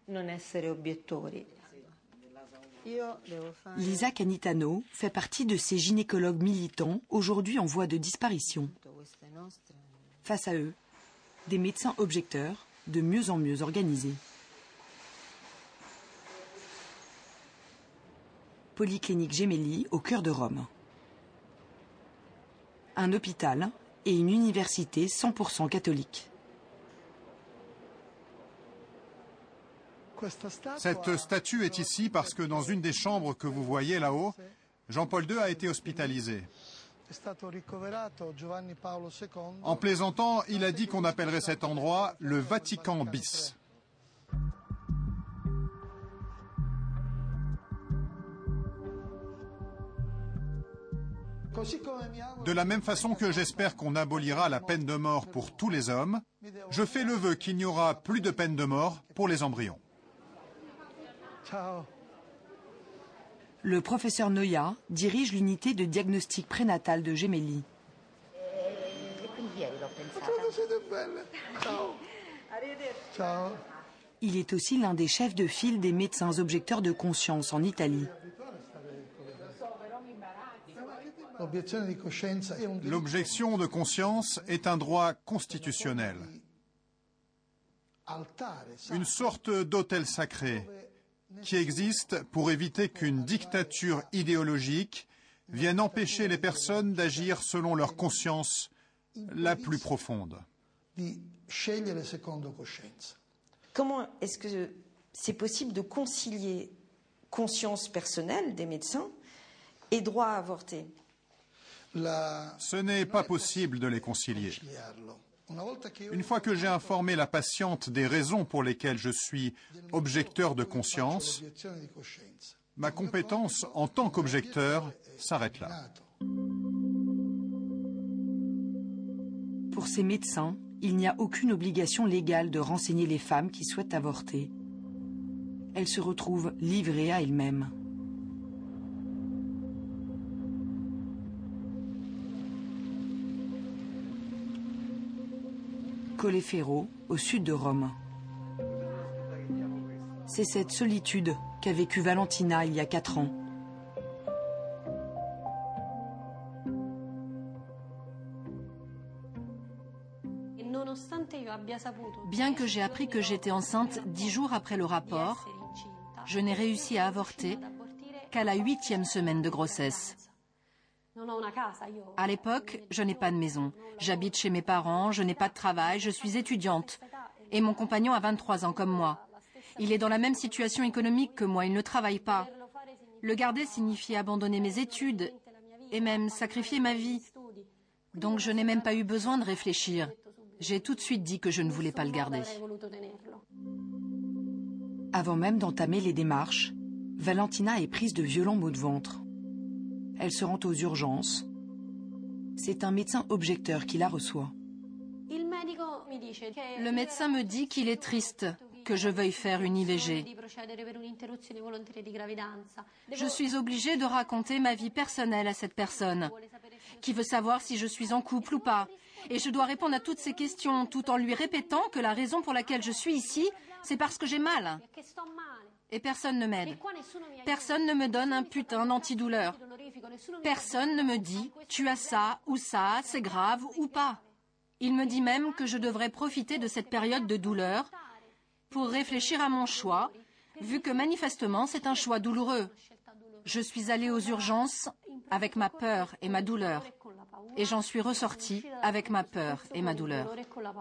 Lisa Canitano fait partie de ces gynécologues militants aujourd'hui en voie de disparition. Face à eux, des médecins objecteurs de mieux en mieux organisés. Polyclinique Gemelli au cœur de Rome. Un hôpital et une université 100% catholique. Cette statue est ici parce que dans une des chambres que vous voyez là-haut, Jean-Paul II a été hospitalisé. En plaisantant, il a dit qu'on appellerait cet endroit le Vatican bis. De la même façon que j'espère qu'on abolira la peine de mort pour tous les hommes, je fais le vœu qu'il n'y aura plus de peine de mort pour les embryons. Le professeur Noia dirige l'unité de diagnostic prénatal de Gemelli. Il est aussi l'un des chefs de file des médecins objecteurs de conscience en Italie. L'objection de conscience est un droit constitutionnel, une sorte d'autel sacré qui existe pour éviter qu'une dictature idéologique vienne empêcher les personnes d'agir selon leur conscience la plus profonde. Comment est-ce que c'est possible de concilier conscience personnelle des médecins et droit à avorter ? Ce n'est pas possible de les concilier. Une fois que j'ai informé la patiente des raisons pour lesquelles je suis objecteur de conscience, ma compétence en tant qu'objecteur s'arrête là. Pour ces médecins, il n'y a aucune obligation légale de renseigner les femmes qui souhaitent avorter. Elles se retrouvent livrées à elles-mêmes. Colleferro, au sud de Rome. C'est cette solitude qu'a vécue Valentina il y a 4 ans. Bien que j'ai appris que j'étais enceinte 10 jours après le rapport, je n'ai réussi à avorter qu'à la 8e semaine de grossesse. À l'époque, je n'ai pas de maison. J'habite chez mes parents, je n'ai pas de travail, je suis étudiante. Et mon compagnon a 23 ans comme moi. Il est dans la même situation économique que moi, il ne travaille pas. Le garder signifiait abandonner mes études et même sacrifier ma vie. Donc je n'ai même pas eu besoin de réfléchir. J'ai tout de suite dit que je ne voulais pas le garder. Avant même d'entamer les démarches, Valentina est prise de violents maux de ventre. Elle se rend aux urgences. C'est un médecin objecteur qui la reçoit. Le médecin me dit qu'il est triste que je veuille faire une IVG. Je suis obligée de raconter ma vie personnelle à cette personne, qui veut savoir si je suis en couple ou pas. Et je dois répondre à toutes ces questions tout en lui répétant que la raison pour laquelle je suis ici, c'est parce que j'ai mal. Et personne ne m'aide. Personne ne me donne un putain d'antidouleur. Personne ne me dit « tu as ça ou ça, c'est grave ou pas ». Il me dit même que je devrais profiter de cette période de douleur pour réfléchir à mon choix, vu que manifestement c'est un choix douloureux. Je suis allée aux urgences avec ma peur et ma douleur, et j'en suis ressortie avec ma peur et ma douleur.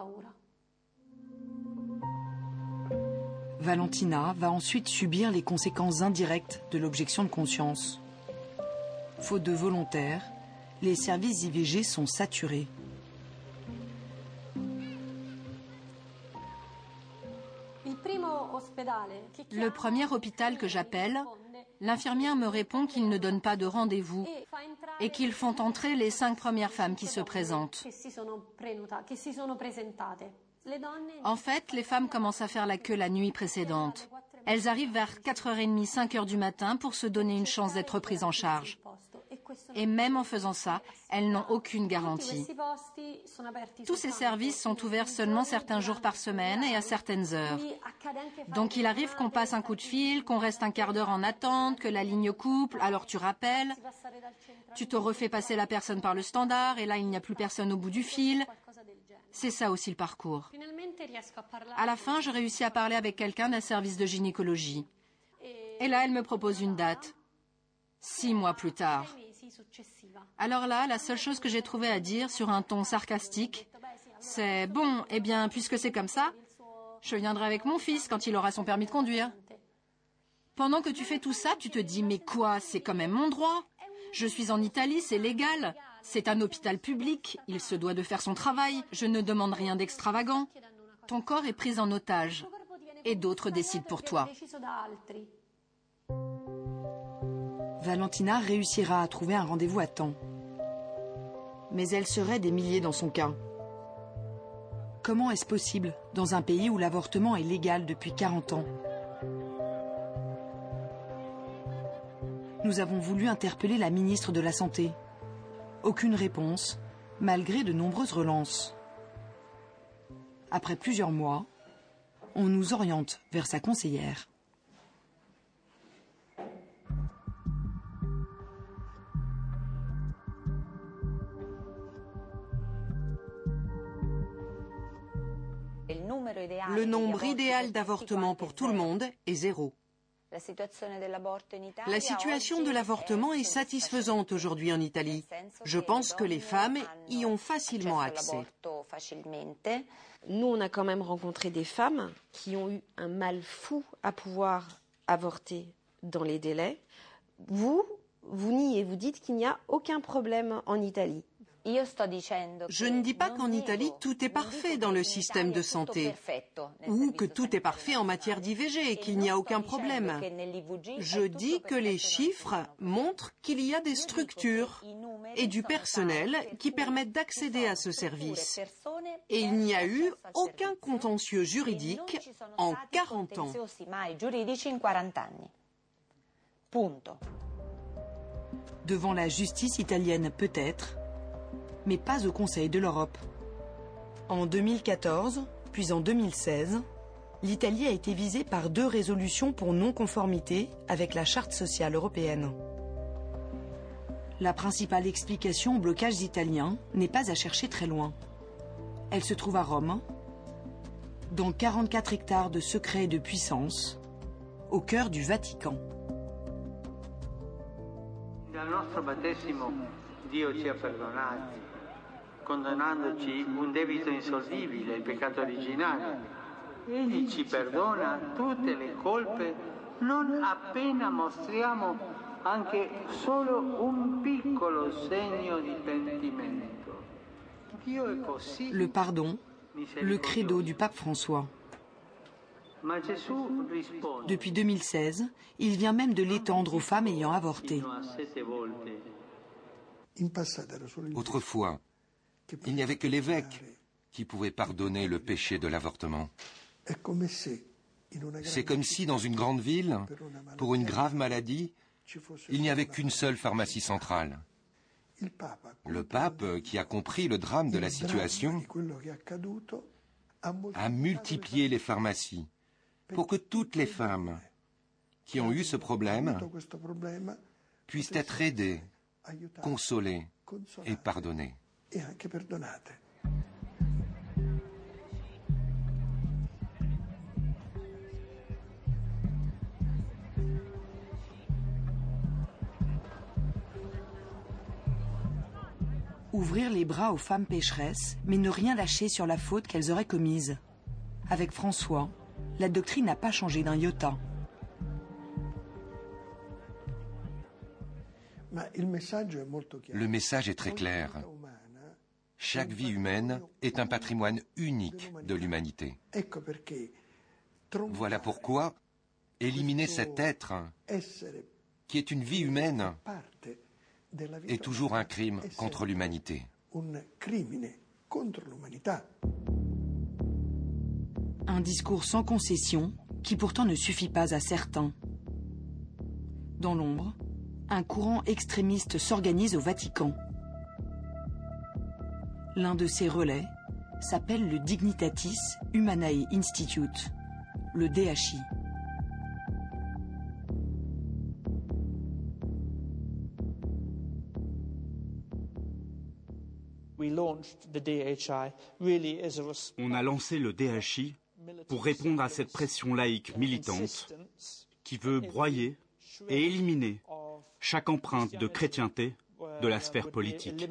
Valentina va ensuite subir les conséquences indirectes de l'objection de conscience. Faute de volontaires, les services IVG sont saturés. Le premier hôpital que j'appelle, l'infirmière me répond qu'il ne donne pas de rendez-vous et qu'ils font entrer les 5 premières femmes qui se présentent. En fait, les femmes commencent à faire la queue la nuit précédente. Elles arrivent vers 4h30, 5h du matin pour se donner une chance d'être prises en charge. Et même en faisant ça, elles n'ont aucune garantie. Tous ces services sont ouverts seulement certains jours par semaine et à certaines heures. Donc il arrive qu'on passe un coup de fil, qu'on reste un quart d'heure en attente, que la ligne coupe, alors tu rappelles, tu te refais passer la personne par le standard et là il n'y a plus personne au bout du fil. C'est ça aussi le parcours. À la fin, je réussis à parler avec quelqu'un d'un service de gynécologie. Et là, elle me propose une date. 6 mois plus tard. Alors là, la seule chose que j'ai trouvé à dire sur un ton sarcastique, c'est « Bon, eh bien, puisque c'est comme ça, je viendrai avec mon fils quand il aura son permis de conduire. » Pendant que tu fais tout ça, tu te dis « Mais quoi, c'est quand même mon droit. Je suis en Italie, c'est légal. C'est un hôpital public, il se doit de faire son travail. Je ne demande rien d'extravagant. » Ton corps est pris en otage et d'autres décident pour toi. Valentina réussira à trouver un rendez-vous à temps. Mais elle serait des milliers dans son cas. Comment est-ce possible dans un pays où l'avortement est légal depuis 40 ans? Nous avons voulu interpeller la ministre de la Santé. Aucune réponse, malgré de nombreuses relances. Après plusieurs mois, on nous oriente vers sa conseillère. Le nombre idéal d'avortements pour tout le monde est 0. La situation de l'avortement est satisfaisante aujourd'hui en Italie. Je pense que les femmes y ont facilement accès. Nous, on a quand même rencontré des femmes qui ont eu un mal fou à pouvoir avorter dans les délais. Vous niez, vous dites qu'il n'y a aucun problème en Italie. Je ne dis pas qu'en Italie tout est parfait dans le système de santé ou que tout est parfait en matière d'IVG et qu'il n'y a aucun problème. Je dis que les chiffres montrent qu'il y a des structures et du personnel qui permettent d'accéder à ce service. Et il n'y a eu aucun contentieux juridique en 40 ans. Devant la justice italienne peut-être, mais pas au Conseil de l'Europe. En 2014, puis en 2016, l'Italie a été visée par 2 résolutions pour non-conformité avec la Charte sociale européenne. La principale explication aux blocages italiens n'est pas à chercher très loin. Elle se trouve à Rome, dans 44 hectares de secrets et de puissance, au cœur du Vatican. Dal nostro battesimo, Dio ci ha perdonati, condannandoci un debito insolvibile, il peccato originale. Egli ci perdona tutte le colpe non appena mostriamo anche solo un piccolo segno di pentimento. Dio è possibile. Le pardon, le credo du pape François. Depuis 2016, il vient même de l'étendre aux femmes ayant avorté. Autrefois, il n'y avait que l'évêque qui pouvait pardonner le péché de l'avortement. C'est comme si dans une grande ville, pour une grave maladie, il n'y avait qu'une seule pharmacie centrale. Le pape, qui a compris le drame de la situation, a multiplié les pharmacies pour que toutes les femmes qui ont eu ce problème puissent être aidées, consolées et pardonnées. Ouvrir les bras aux femmes pécheresses, mais ne rien lâcher sur la faute qu'elles auraient commise. Avec François, la doctrine n'a pas changé d'un iota. Le message est très clair. Chaque vie humaine est un patrimoine unique de l'humanité. Voilà pourquoi éliminer cet être, qui est une vie humaine, est toujours un crime contre l'humanité. Un discours sans concession qui pourtant ne suffit pas à certains. Dans l'ombre, un courant extrémiste s'organise au Vatican. L'un de ses relais s'appelle le Dignitatis Humanae Institute, le DHI. On a lancé le DHI pour répondre à cette pression laïque militante qui veut broyer et éliminer chaque empreinte de chrétienté de la sphère politique.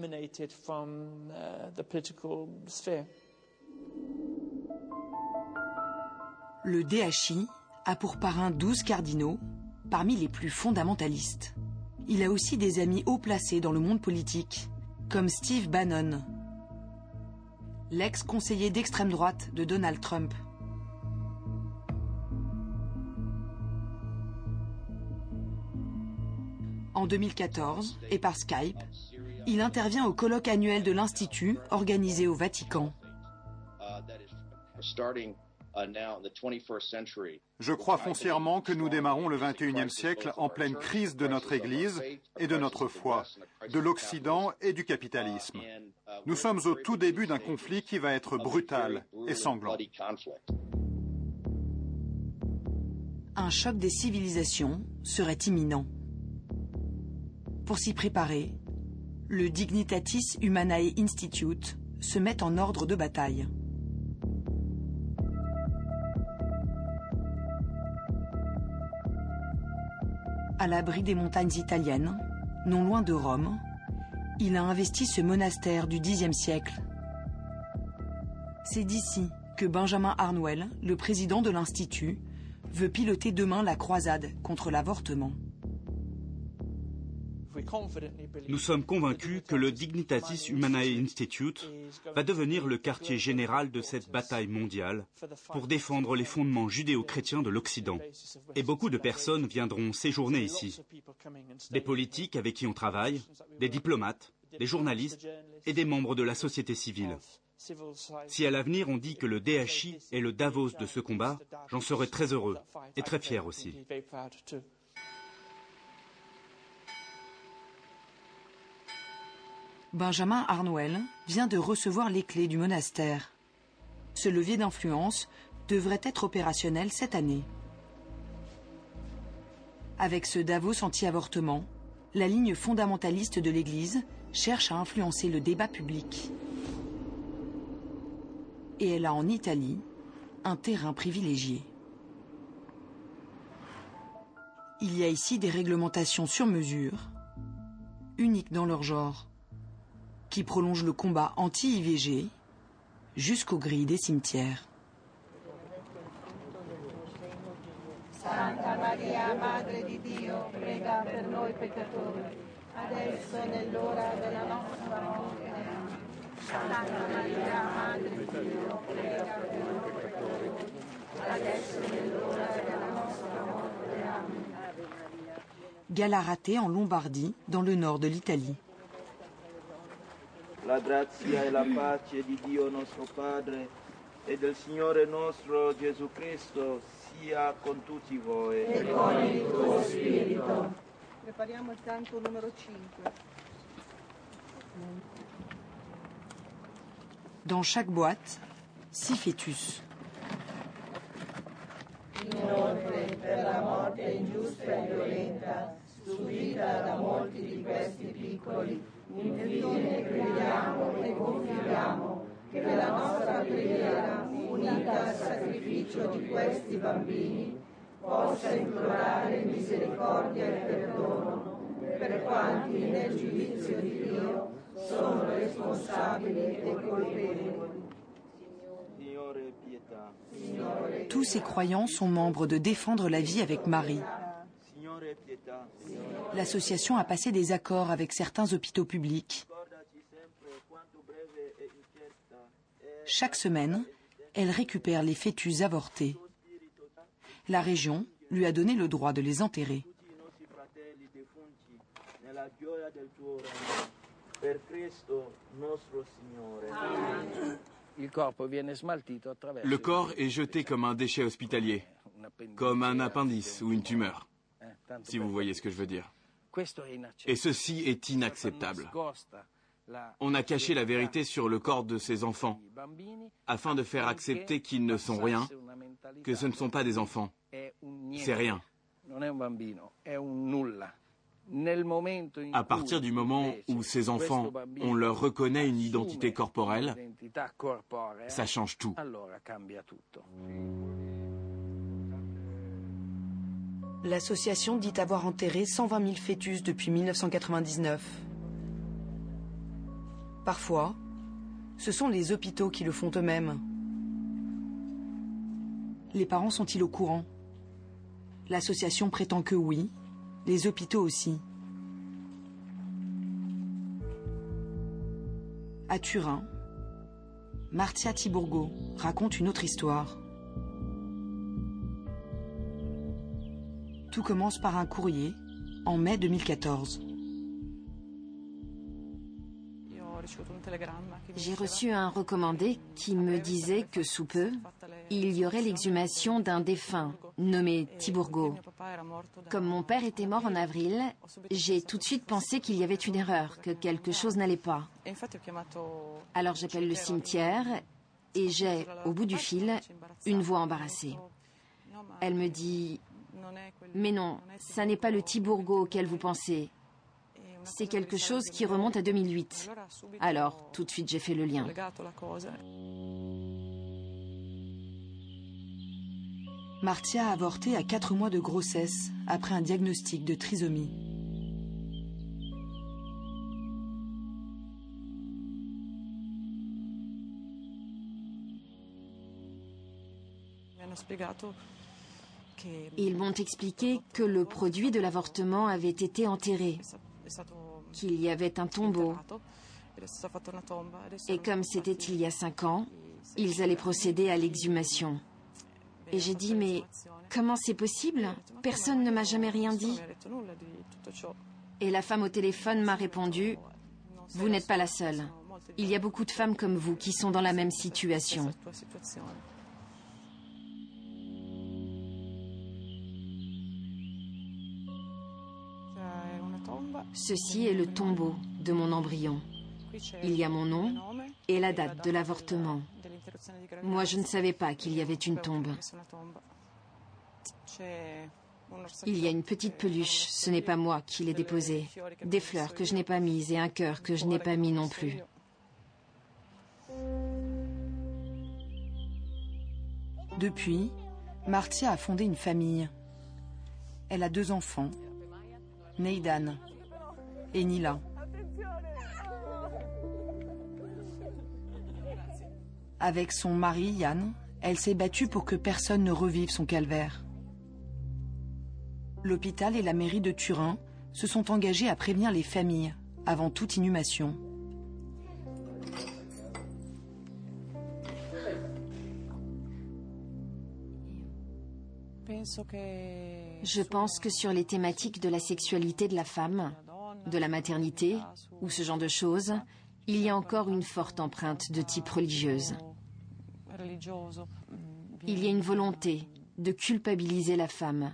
Le DHI a pour parrain 12 cardinaux, parmi les plus fondamentalistes. Il a aussi des amis haut placés dans le monde politique, comme Steve Bannon, l'ex-conseiller d'extrême droite de Donald Trump. En 2014, et par Skype, il intervient au colloque annuel de l'Institut organisé au Vatican. Je crois foncièrement que nous démarrons le XXIe siècle en pleine crise de notre Église et de notre foi, de l'Occident et du capitalisme. Nous sommes au tout début d'un conflit qui va être brutal et sanglant. Un choc des civilisations serait imminent. Pour s'y préparer, le Dignitatis Humanae Institute se met en ordre de bataille. À l'abri des montagnes italiennes, non loin de Rome, il a investi ce monastère du Xe siècle. C'est d'ici que Benjamin Harnwell, le président de l'Institut, veut piloter demain la croisade contre l'avortement. Nous sommes convaincus que le Dignitatis Humanae Institute va devenir le quartier général de cette bataille mondiale pour défendre les fondements judéo-chrétiens de l'Occident. Et beaucoup de personnes viendront séjourner ici. Des politiques avec qui on travaille, des diplomates, des journalistes et des membres de la société civile. Si à l'avenir on dit que le DHI est le Davos de ce combat, j'en serai très heureux et très fier aussi. Benjamin Harnwell vient de recevoir les clés du monastère. Ce levier d'influence devrait être opérationnel cette année. Avec ce Davos anti-avortement, la ligne fondamentaliste de l'Église cherche à influencer le débat public. Et elle a en Italie un terrain privilégié. Il y a ici des réglementations sur mesure, uniques dans leur genre, qui prolonge le combat anti-IVG jusqu'aux grilles des cimetières. Santa Maria, Madre di Dio, prega per noi peccatori, adesso e nell'ora della nostra morte. Santa Maria, Madre di Dio, prega per noi peccatori, adesso e nell'ora della nostra morte. Amen. Gallarate en Lombardie, dans le nord de l'Italie. La grazia e la pace di Dio nostro Padre e del Signore nostro Gesù Cristo sia con tutti voi. E con il tuo spirito. Prepariamo il canto numero 5. Dans chaque boîte, 6 fœtus. Inoltre, per la morte ingiusta e violenta subita da molti di questi piccoli, infine crediamo e confidiamo che la nostra preghiera, unita al sacrificio di questi bambini, possa implorare misericordia e perdono per quanti nel giudizio di Dio sono responsabili e colpevoli. Tous ces croyants sont membres de Défendre la vie avec Marie. L'association a passé des accords avec certains hôpitaux publics. Chaque semaine, elle récupère les fœtus avortés. La région lui a donné le droit de les enterrer. Le corps est jeté comme un déchet hospitalier, comme un appendice ou une tumeur, si vous voyez ce que je veux dire. Et ceci est inacceptable. On a caché la vérité sur le corps de ces enfants, afin de faire accepter qu'ils ne sont rien, que ce ne sont pas des enfants. C'est rien. À partir du moment où ces enfants, on leur reconnaît une identité corporelle, ça change tout. L'association dit avoir enterré 120 000 fœtus depuis 1999. Parfois, ce sont les hôpitaux qui le font eux-mêmes. Les parents sont-ils au courant? L'association prétend que oui, les hôpitaux aussi. À Turin, Martia Tiburgo raconte une autre histoire. Tout commence par un courrier en mai 2014. J'ai reçu un recommandé qui me disait que sous peu, il y aurait l'exhumation d'un défunt nommé Tiburgo. Comme mon père était mort en avril, j'ai tout de suite pensé qu'il y avait une erreur, que quelque chose n'allait pas. Alors j'appelle le cimetière et j'ai, au bout du fil, une voix embarrassée. Elle me dit « Mais non, ça n'est pas le Tiburgo auquel vous pensez. C'est quelque chose qui remonte à 2008. » Alors, tout de suite, j'ai fait le lien. Martia a avorté à 4 mois de grossesse après un diagnostic de trisomie. Ils m'ont expliqué que le produit de l'avortement avait été enterré, qu'il y avait un tombeau. Et comme c'était il y a 5 ans, ils allaient procéder à l'exhumation. Et j'ai dit, mais comment c'est possible? Personne ne m'a jamais rien dit. Et la femme au téléphone m'a répondu, vous n'êtes pas la seule. Il y a beaucoup de femmes comme vous qui sont dans la même situation. Ceci est le tombeau de mon embryon. Il y a mon nom et la date de l'avortement. Moi, je ne savais pas qu'il y avait une tombe. Il y a une petite peluche, ce n'est pas moi qui l'ai déposée. Des fleurs que je n'ai pas mises et un cœur que je n'ai pas mis non plus. Depuis, Martia a fondé une famille. Elle a 2 enfants, Neidan et Nila. Avec son mari, Yann, elle s'est battue pour que personne ne revive son calvaire. L'hôpital et la mairie de Turin se sont engagés à prévenir les familles avant toute inhumation. Je pense que sur les thématiques de la sexualité de la femme, de la maternité ou ce genre de choses, il y a encore une forte empreinte de type religieuse. Il y a une volonté de culpabiliser la femme,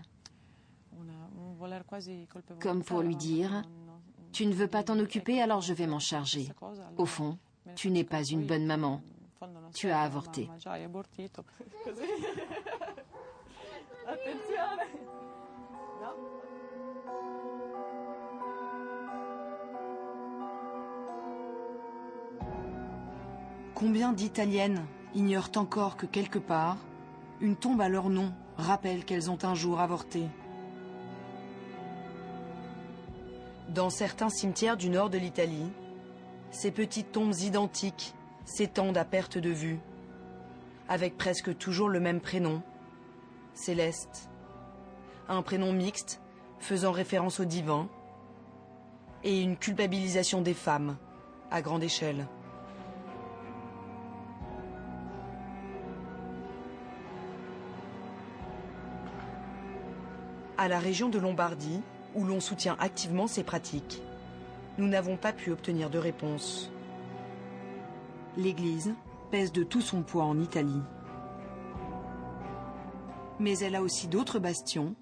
comme pour lui dire « Tu ne veux pas t'en occuper, alors je vais m'en charger. Au fond, tu n'es pas une bonne maman. Tu as avorté. » Combien d'Italiennes ignorent encore que quelque part, une tombe à leur nom rappelle qu'elles ont un jour avorté? Dans certains cimetières du nord de l'Italie, ces petites tombes identiques s'étendent à perte de vue, avec presque toujours le même prénom, Céleste, un prénom mixte faisant référence au divin, et une culpabilisation des femmes à grande échelle. À la région de Lombardie, où l'on soutient activement ces pratiques, nous n'avons pas pu obtenir de réponse. L'Église pèse de tout son poids en Italie. Mais elle a aussi d'autres bastions,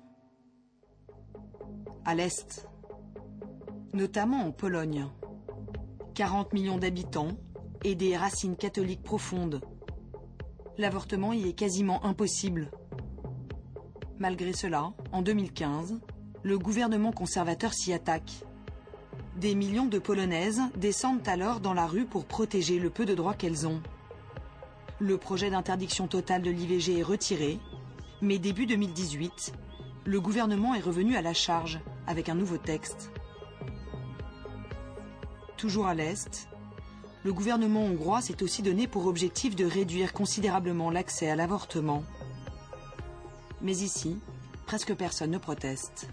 à l'Est, notamment en Pologne. 40 millions d'habitants et des racines catholiques profondes. L'avortement y est quasiment impossible. Malgré cela, en 2015, le gouvernement conservateur s'y attaque. Des millions de Polonaises descendent alors dans la rue pour protéger le peu de droits qu'elles ont. Le projet d'interdiction totale de l'IVG est retiré, mais début 2018, le gouvernement est revenu à la charge avec un nouveau texte. Toujours à l'Est, le gouvernement hongrois s'est aussi donné pour objectif de réduire considérablement l'accès à l'avortement. Mais ici, presque personne ne proteste.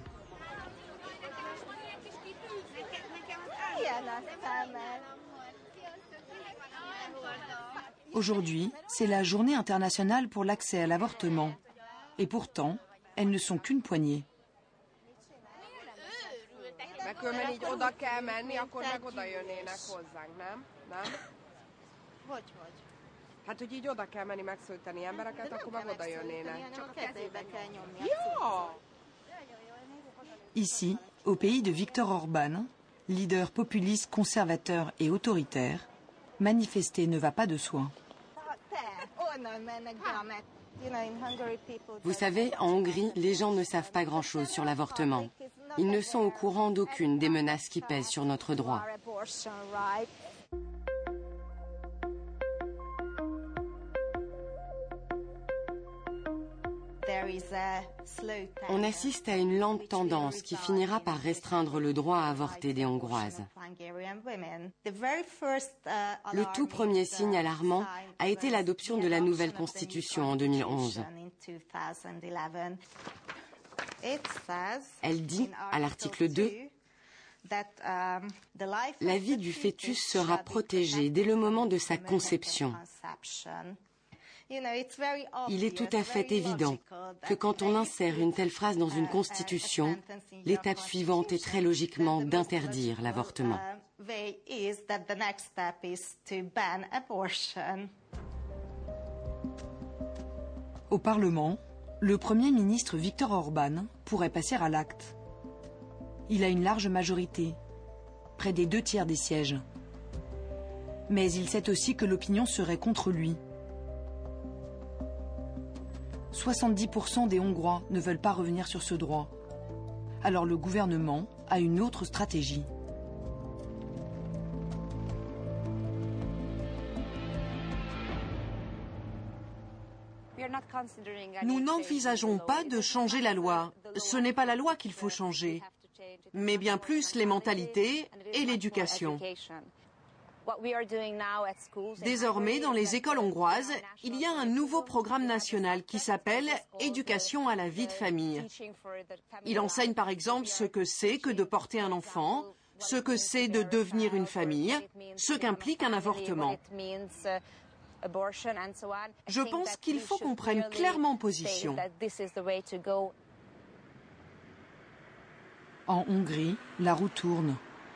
Aujourd'hui, c'est la journée internationale pour l'accès à l'avortement. Et pourtant, elles ne sont qu'une poignée. Ici, au pays de Viktor Orban, leader populiste conservateur et autoritaire, manifester ne va pas de soi. Vous savez, en Hongrie, les gens ne savent pas grand-chose sur l'avortement. Ils ne sont au courant d'aucune des menaces qui pèsent sur notre droit. On assiste à une lente tendance qui finira par restreindre le droit à avorter des Hongroises. Le tout premier signe alarmant a été l'adoption de la nouvelle constitution en 2011. Elle dit, à l'article 2, la vie du fœtus sera protégée dès le moment de sa conception. Il est tout à fait évident que quand on insère une telle phrase dans une constitution, l'étape suivante est très logiquement d'interdire l'avortement. Au Parlement, le Premier ministre Viktor Orban pourrait passer à l'acte. Il a une large majorité, près des 2/3 des sièges. Mais il sait aussi que l'opinion serait contre lui. 70% des Hongrois ne veulent pas revenir sur ce droit. Alors le gouvernement a une autre stratégie. Nous n'envisageons pas de changer la loi. Ce n'est pas la loi qu'il faut changer, mais bien plus les mentalités et l'éducation. Désormais, dans les écoles hongroises, il y a un nouveau programme national qui s'appelle « Éducation à la vie de famille ». Il enseigne par exemple ce que c'est que de porter un enfant, ce que c'est de devenir une famille, ce qu'implique un avortement. Je pense qu'il faut qu'on prenne clairement position. En Hongrie, la roue tourne.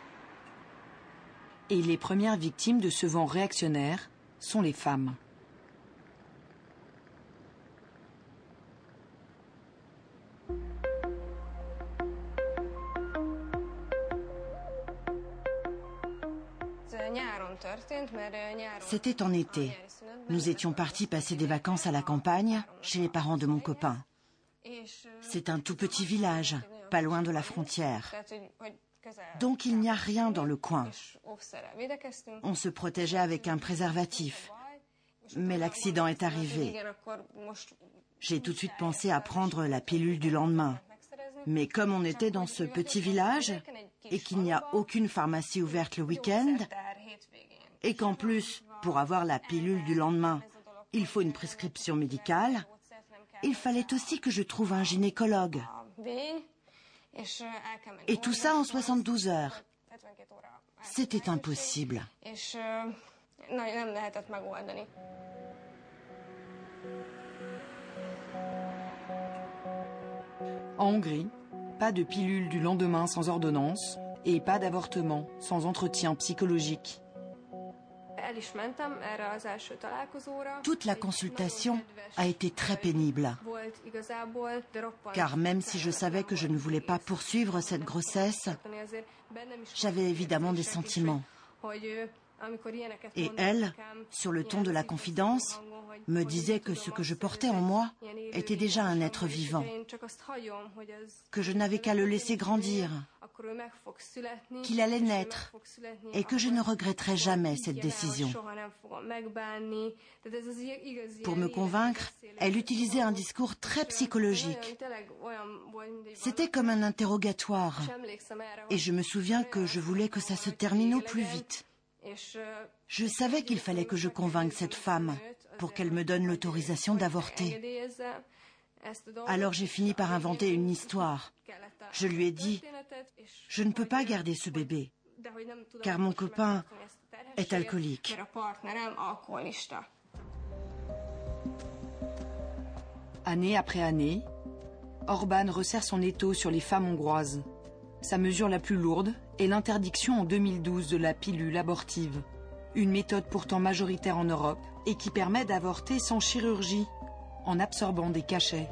Et les premières victimes de ce vent réactionnaire sont les femmes. C'était en été. Nous étions partis passer des vacances à la campagne, chez les parents de mon copain. C'est un tout petit village, pas loin de la frontière. Donc il n'y a rien dans le coin. On se protégeait avec un préservatif. Mais l'accident est arrivé. J'ai tout de suite pensé à prendre la pilule du lendemain. Mais comme on était dans ce petit village et qu'il n'y a aucune pharmacie ouverte le week-end, et qu'en plus, pour avoir la pilule du lendemain, il faut une prescription médicale, il fallait aussi que je trouve un gynécologue. Et tout ça en 72 heures. C'était impossible. En Hongrie, pas de pilule du lendemain sans ordonnance et pas d'avortement sans entretien psychologique. Toute la consultation a été très pénible. Car même si je savais que je ne voulais pas poursuivre cette grossesse, j'avais évidemment des sentiments. Et elle, sur le ton de la confidence, me disait que ce que je portais en moi était déjà un être vivant, que je n'avais qu'à le laisser grandir, qu'il allait naître et que je ne regretterais jamais cette décision. Pour me convaincre, elle utilisait un discours très psychologique. C'était comme un interrogatoire et je me souviens que je voulais que ça se termine au plus vite. Je savais qu'il fallait que je convainque cette femme pour qu'elle me donne l'autorisation d'avorter. Alors j'ai fini par inventer une histoire. Je lui ai dit, je ne peux pas garder ce bébé, car mon copain est alcoolique. Année après année, Orbán resserre son étau sur les femmes hongroises. Sa mesure la plus lourde est l'interdiction en 2012 de la pilule abortive, une méthode pourtant majoritaire en Europe et qui permet d'avorter sans chirurgie, en absorbant des cachets.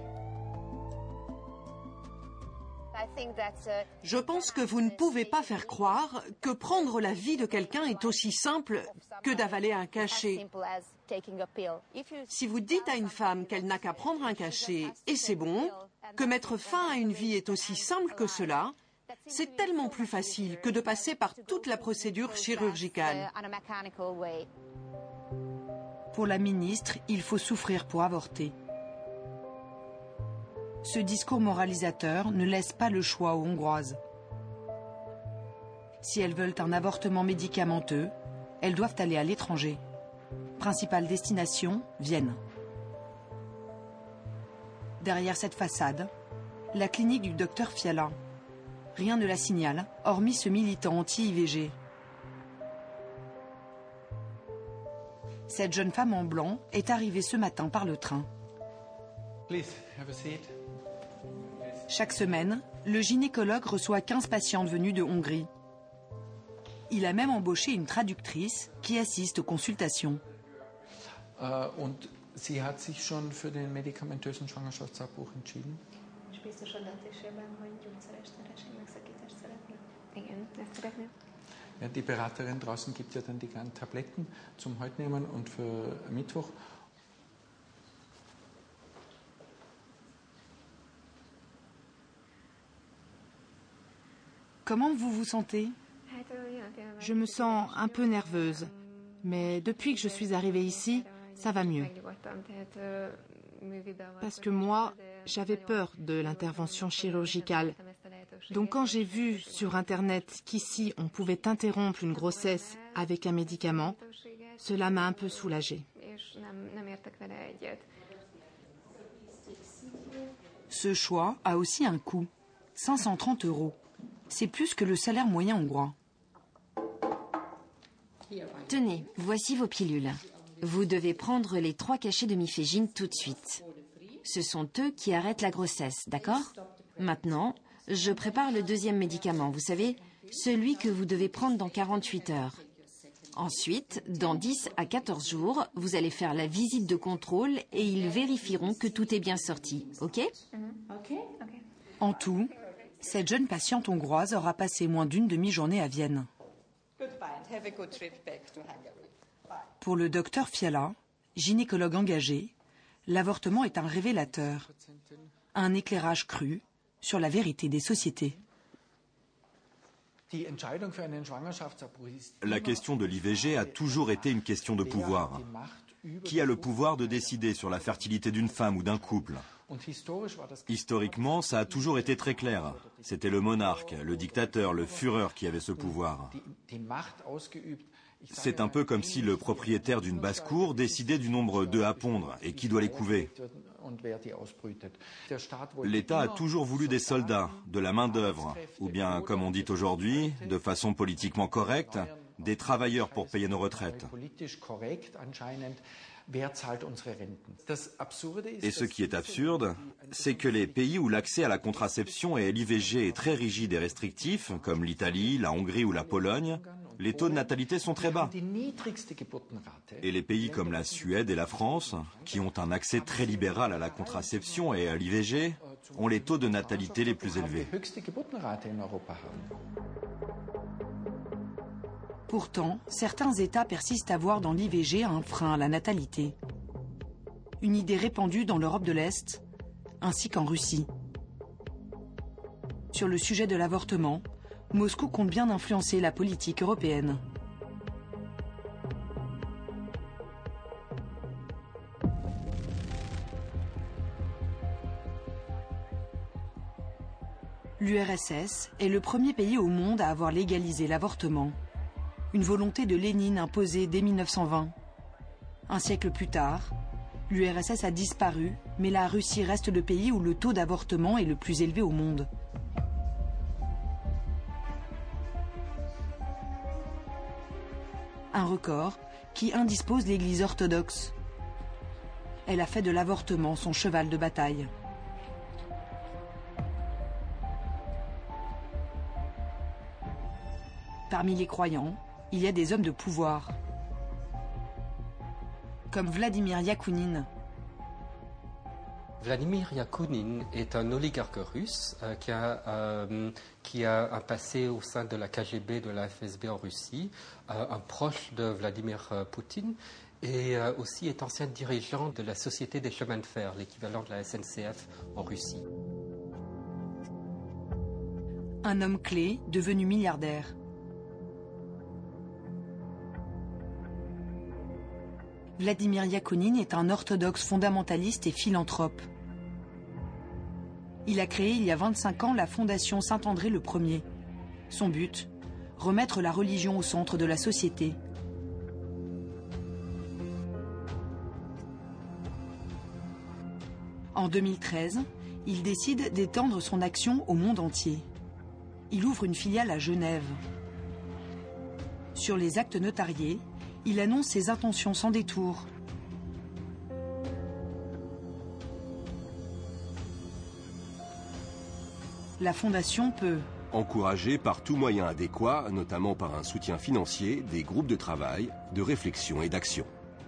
Je pense que vous ne pouvez pas faire croire que prendre la vie de quelqu'un est aussi simple que d'avaler un cachet. Si vous dites à une femme qu'elle n'a qu'à prendre un cachet et c'est bon, que mettre fin à une vie est aussi simple que cela, c'est tellement plus facile que de passer par toute la procédure chirurgicale. Pour la ministre, il faut souffrir pour avorter. Ce discours moralisateur ne laisse pas le choix aux Hongroises. Si elles veulent un avortement médicamenteux, elles doivent aller à l'étranger. Principale destination, Vienne. Derrière cette façade, la clinique du docteur Fiala. Rien ne la signale, hormis ce militant anti-IVG. Cette jeune femme en blanc est arrivée ce matin par le train. Chaque semaine, le gynécologue reçoit 15 patientes venues de Hongrie. Il a même embauché une traductrice qui assiste aux consultations. Und sie hat sich schon für den medikamentösen Schwangerschaftsabbruch entschieden? Ja, die Beraterin draußen gibt ja dann die ganzen Tabletten zum heute nehmen und für Mittwoch. Comment vous vous sentez? Je me sens un peu nerveuse, mais depuis que je suis arrivée ici, ça va mieux. Parce que moi, j'avais peur de l'intervention chirurgicale. Donc quand j'ai vu sur Internet qu'ici, on pouvait interrompre une grossesse avec un médicament, cela m'a un peu soulagée. Ce choix a aussi un coût, 530 €. C'est plus que le salaire moyen hongrois. Tenez, voici vos pilules. Vous devez prendre les 3 cachets de mifégine tout de suite. Ce sont eux qui arrêtent la grossesse, d'accord? Maintenant, je prépare le deuxième médicament, vous savez, celui que vous devez prendre dans 48 heures. Ensuite, dans 10 à 14 jours, vous allez faire la visite de contrôle et ils vérifieront que tout est bien sorti, ok? En tout, cette jeune patiente hongroise aura passé moins d'une demi-journée à Vienne. Pour le docteur Fiala, gynécologue engagé, l'avortement est un révélateur, un éclairage cru sur la vérité des sociétés. La question de l'IVG a toujours été une question de pouvoir. Qui a le pouvoir de décider sur la fertilité d'une femme ou d'un couple? Historiquement, ça a toujours été très clair. C'était le monarque, le dictateur, le Führer qui avait ce pouvoir. C'est un peu comme si le propriétaire d'une basse-cour décidait du nombre d'œufs à pondre et qui doit les couver. L'État a toujours voulu des soldats, de la main-d'œuvre, ou bien, comme on dit aujourd'hui, de façon politiquement correcte, des travailleurs pour payer nos retraites. Et ce qui est absurde, c'est que les pays où l'accès à la contraception et à l'IVG est très rigide et restrictif, comme l'Italie, la Hongrie ou la Pologne, les taux de natalité sont très bas. Et les pays comme la Suède et la France, qui ont un accès très libéral à la contraception et à l'IVG, ont les taux de natalité les plus élevés. Pourtant, certains États persistent à voir dans l'IVG un frein à la natalité. Une idée répandue dans l'Europe de l'Est, ainsi qu'en Russie. Sur le sujet de l'avortement, Moscou compte bien influencer la politique européenne. L'URSS est le premier pays au monde à avoir légalisé l'avortement. une volonté de Lénine imposée dès 1920. Un siècle plus tard, l'URSS a disparu, mais la Russie reste le pays où le taux d'avortement est le plus élevé au monde. Un record qui indispose l'Église orthodoxe. Elle a fait de l'avortement son cheval de bataille. Parmi les croyants, il y a des hommes de pouvoir, comme Vladimir Yakounine. Vladimir Yakounine est un oligarque russe qui a un passé au sein de la KGB, de la FSB en Russie, un proche de Vladimir Poutine, et aussi est ancien dirigeant de la Société des chemins de fer, l'équivalent de la SNCF en Russie. Un homme clé devenu milliardaire. Vladimir Yakounine est un orthodoxe fondamentaliste et philanthrope. Il a créé il y a 25 ans la fondation Saint-André le Premier. Son but, remettre la religion au centre de la société. En 2013, il décide d'étendre son action au monde entier. Il ouvre une filiale à Genève. Sur les actes notariés, il annonce ses intentions sans détour. La fondation peut encourager par tout moyen adéquat, notamment par un soutien financier, des groupes de travail, de réflexion et d'action.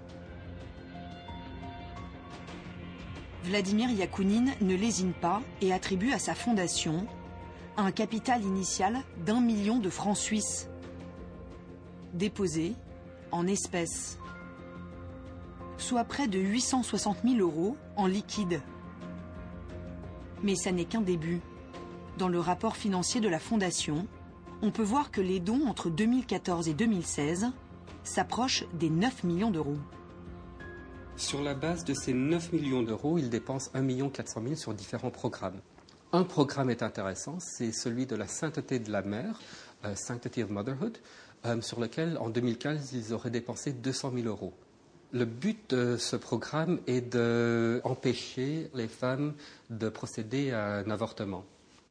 Vladimir Yakounine ne lésine pas et attribue à sa fondation un capital initial d'1 million de francs suisses, déposé en espèces, soit près de 860 000 € en liquide. Mais ça n'est qu'un début. Dans le rapport financier de la Fondation, on peut voir que les dons entre 2014 et 2016 s'approchent des 9 millions d'euros. Sur la base de ces 9 millions d'euros, il dépense 1 400 000 sur différents programmes. Un programme est intéressant, c'est celui de la sainteté de la mère, Sanctity of Motherhood, sur lequel, en 2015, ils auraient dépensé 200 000 €. Le but de ce programme est d'empêcher les femmes de procéder à un avortement.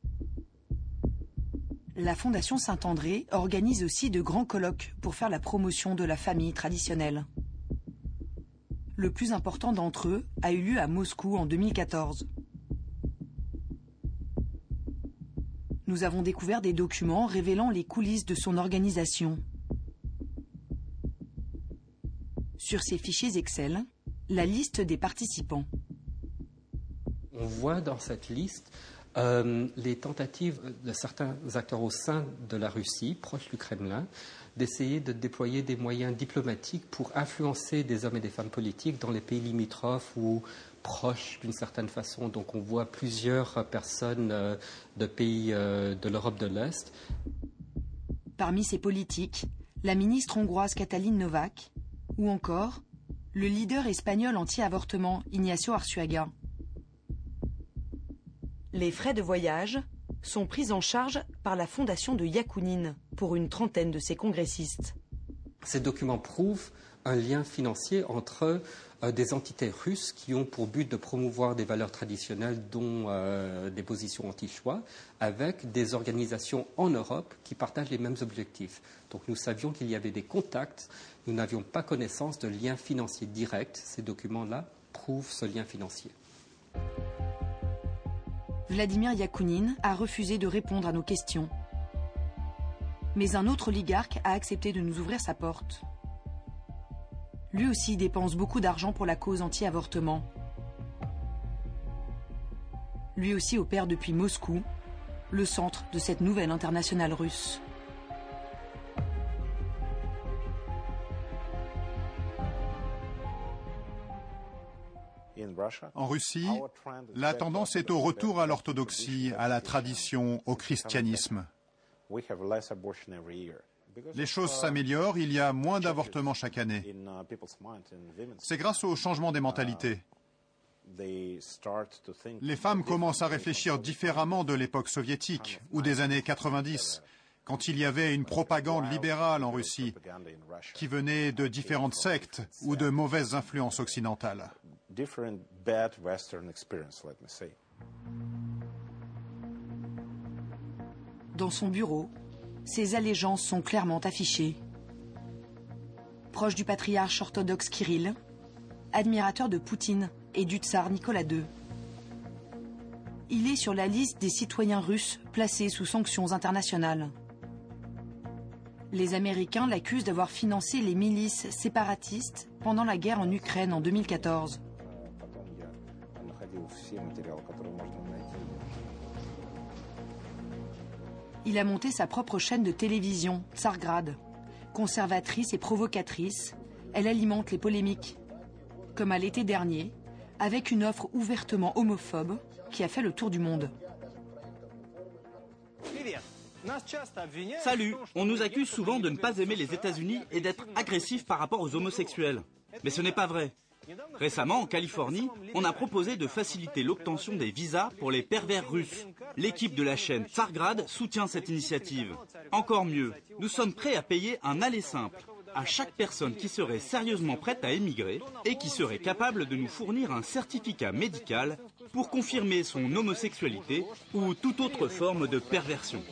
La Fondation Saint-André organise aussi de grands colloques pour faire la promotion de la famille traditionnelle. Le plus important d'entre eux a eu lieu à Moscou en 2014. Nous avons découvert des documents révélant les coulisses de son organisation. Sur ces fichiers Excel, la liste des participants. On voit dans cette liste les tentatives de certains acteurs au sein de la Russie, proche du Kremlin, d'essayer de déployer des moyens diplomatiques pour influencer des hommes et des femmes politiques dans les pays limitrophes ou proches d'une certaine façon. Donc on voit plusieurs personnes de pays de l'Europe de l'Est. Parmi ces politiques, la ministre hongroise Katalin Novák ou encore le leader espagnol anti-avortement Ignacio Arzuaga. Les frais de voyage sont pris en charge par la fondation de Yakounine pour une trentaine de ses congressistes. Ces documents prouvent un lien financier entre des entités russes qui ont pour but de promouvoir des valeurs traditionnelles, dont des positions anti-choix, avec des organisations en Europe qui partagent les mêmes objectifs. Donc nous savions qu'il y avait des contacts, nous n'avions pas connaissance de liens financiers directs. Ces documents-là prouvent ce lien financier. Vladimir Yakounine a refusé de répondre à nos questions. Mais un autre oligarque a accepté de nous ouvrir sa porte. Lui aussi dépense beaucoup d'argent pour la cause anti-avortement. Lui aussi opère depuis Moscou, le centre de cette nouvelle internationale russe. En Russie, la tendance est au retour à l'orthodoxie, à la tradition, au christianisme. Les choses s'améliorent, il y a moins d'avortements chaque année. C'est grâce au changement des mentalités. Les femmes commencent à réfléchir différemment de l'époque soviétique ou des années 90. quand il y avait une propagande libérale en Russie qui venait de différentes sectes ou de mauvaises influences occidentales. Dans son bureau, ses allégeances sont clairement affichées. Proche du patriarche orthodoxe Kirill, admirateur de Poutine et du tsar Nicolas II. Il est sur la liste des citoyens russes placés sous sanctions internationales. Les Américains l'accusent d'avoir financé les milices séparatistes pendant la guerre en Ukraine en 2014. Il a monté sa propre chaîne de télévision, Tsargrad. Conservatrice et provocatrice, elle alimente les polémiques. Comme à l'été dernier, avec une offre ouvertement homophobe qui a fait le tour du monde. Salut, on nous accuse souvent de ne pas aimer les États-Unis et d'être agressifs par rapport aux homosexuels. Mais ce n'est pas vrai. Récemment, en Californie, on a proposé de faciliter l'obtention des visas pour les pervers russes. L'équipe de la chaîne Tsargrad soutient cette initiative. Encore mieux, nous sommes prêts à payer un aller simple à chaque personne qui serait sérieusement prête à émigrer et qui serait capable de nous fournir un certificat médical pour confirmer son homosexualité ou toute autre forme de perversion.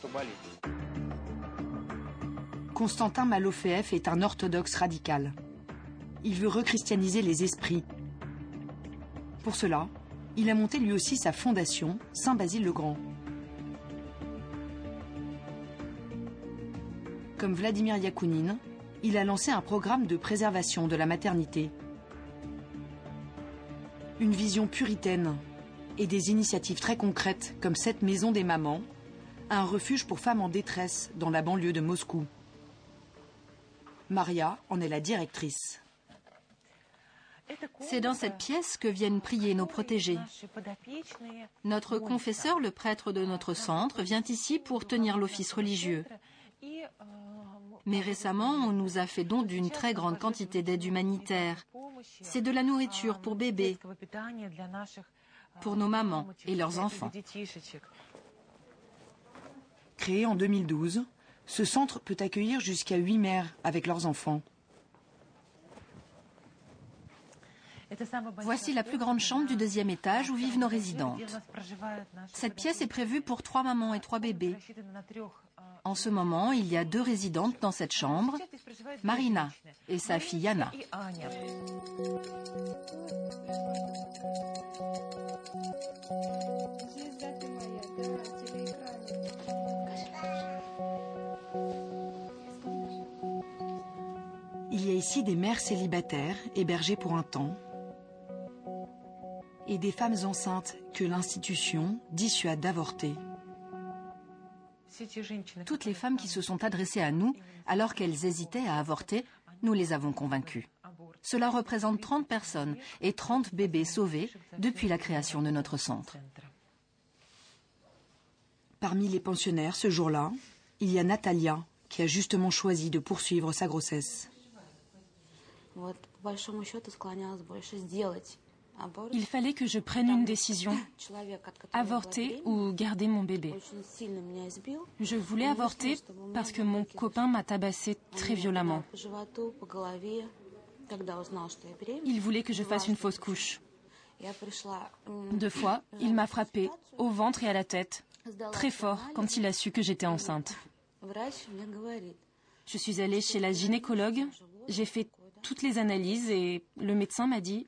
Constantin Malofeev est un orthodoxe radical. Il veut rechristianiser les esprits. Pour cela, il a monté lui aussi sa fondation, Saint-Basile-le-Grand. Comme Vladimir Yakounine, il a lancé un programme de préservation de la maternité. Une vision puritaine et des initiatives très concrètes comme cette maison des mamans, un refuge pour femmes en détresse dans la banlieue de Moscou. Maria en est la directrice. C'est dans cette pièce que viennent prier nos protégés. Notre confesseur, le prêtre de notre centre, vient ici pour tenir l'office religieux. Mais récemment, on nous a fait don d'une très grande quantité d'aide humanitaire. C'est de la nourriture pour bébés, pour nos mamans et leurs enfants. Créé en 2012, ce centre peut accueillir jusqu'à 8 mères avec leurs enfants. Voici la plus grande chambre du 2e étage où vivent nos résidentes. Cette pièce est prévue pour 3 mamans et 3 bébés. En ce moment, il y a 2 résidentes dans cette chambre, Marina et sa fille Yana. Il y a ici des mères célibataires hébergées pour un temps et des femmes enceintes que l'institution dissuade d'avorter. Toutes les femmes qui se sont adressées à nous alors qu'elles hésitaient à avorter, nous les avons convaincues. Cela représente 30 personnes et 30 bébés sauvés depuis la création de notre centre. Parmi les pensionnaires, ce jour-là, il y a Natalia qui a justement choisi de poursuivre sa grossesse. Il fallait que je prenne une décision, avorter ou garder mon bébé. Je voulais avorter parce que mon copain m'a tabassé très violemment. Il voulait que je fasse une fausse couche. 2 fois, il m'a frappé au ventre et à la tête, très fort quand il a su que j'étais enceinte. Je suis allée chez la gynécologue, j'ai fait toutes les analyses et le médecin m'a dit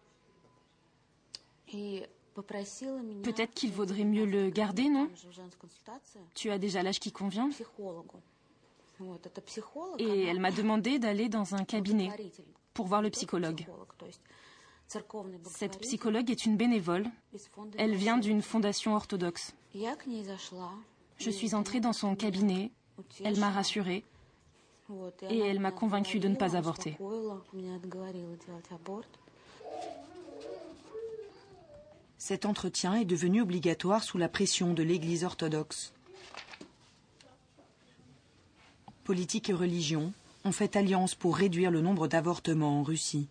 peut-être qu'il vaudrait mieux le garder, non? Tu as déjà l'âge qui convient. Et elle m'a demandé d'aller dans un cabinet pour voir le psychologue. Cette psychologue est une bénévole. Elle vient d'une fondation orthodoxe. Je suis entrée dans son cabinet. Elle m'a rassurée. Et elle m'a convaincue de ne pas avorter. Cet entretien est devenu obligatoire sous la pression de l'Église orthodoxe. Politique et religion ont fait alliance pour réduire le nombre d'avortements en Russie.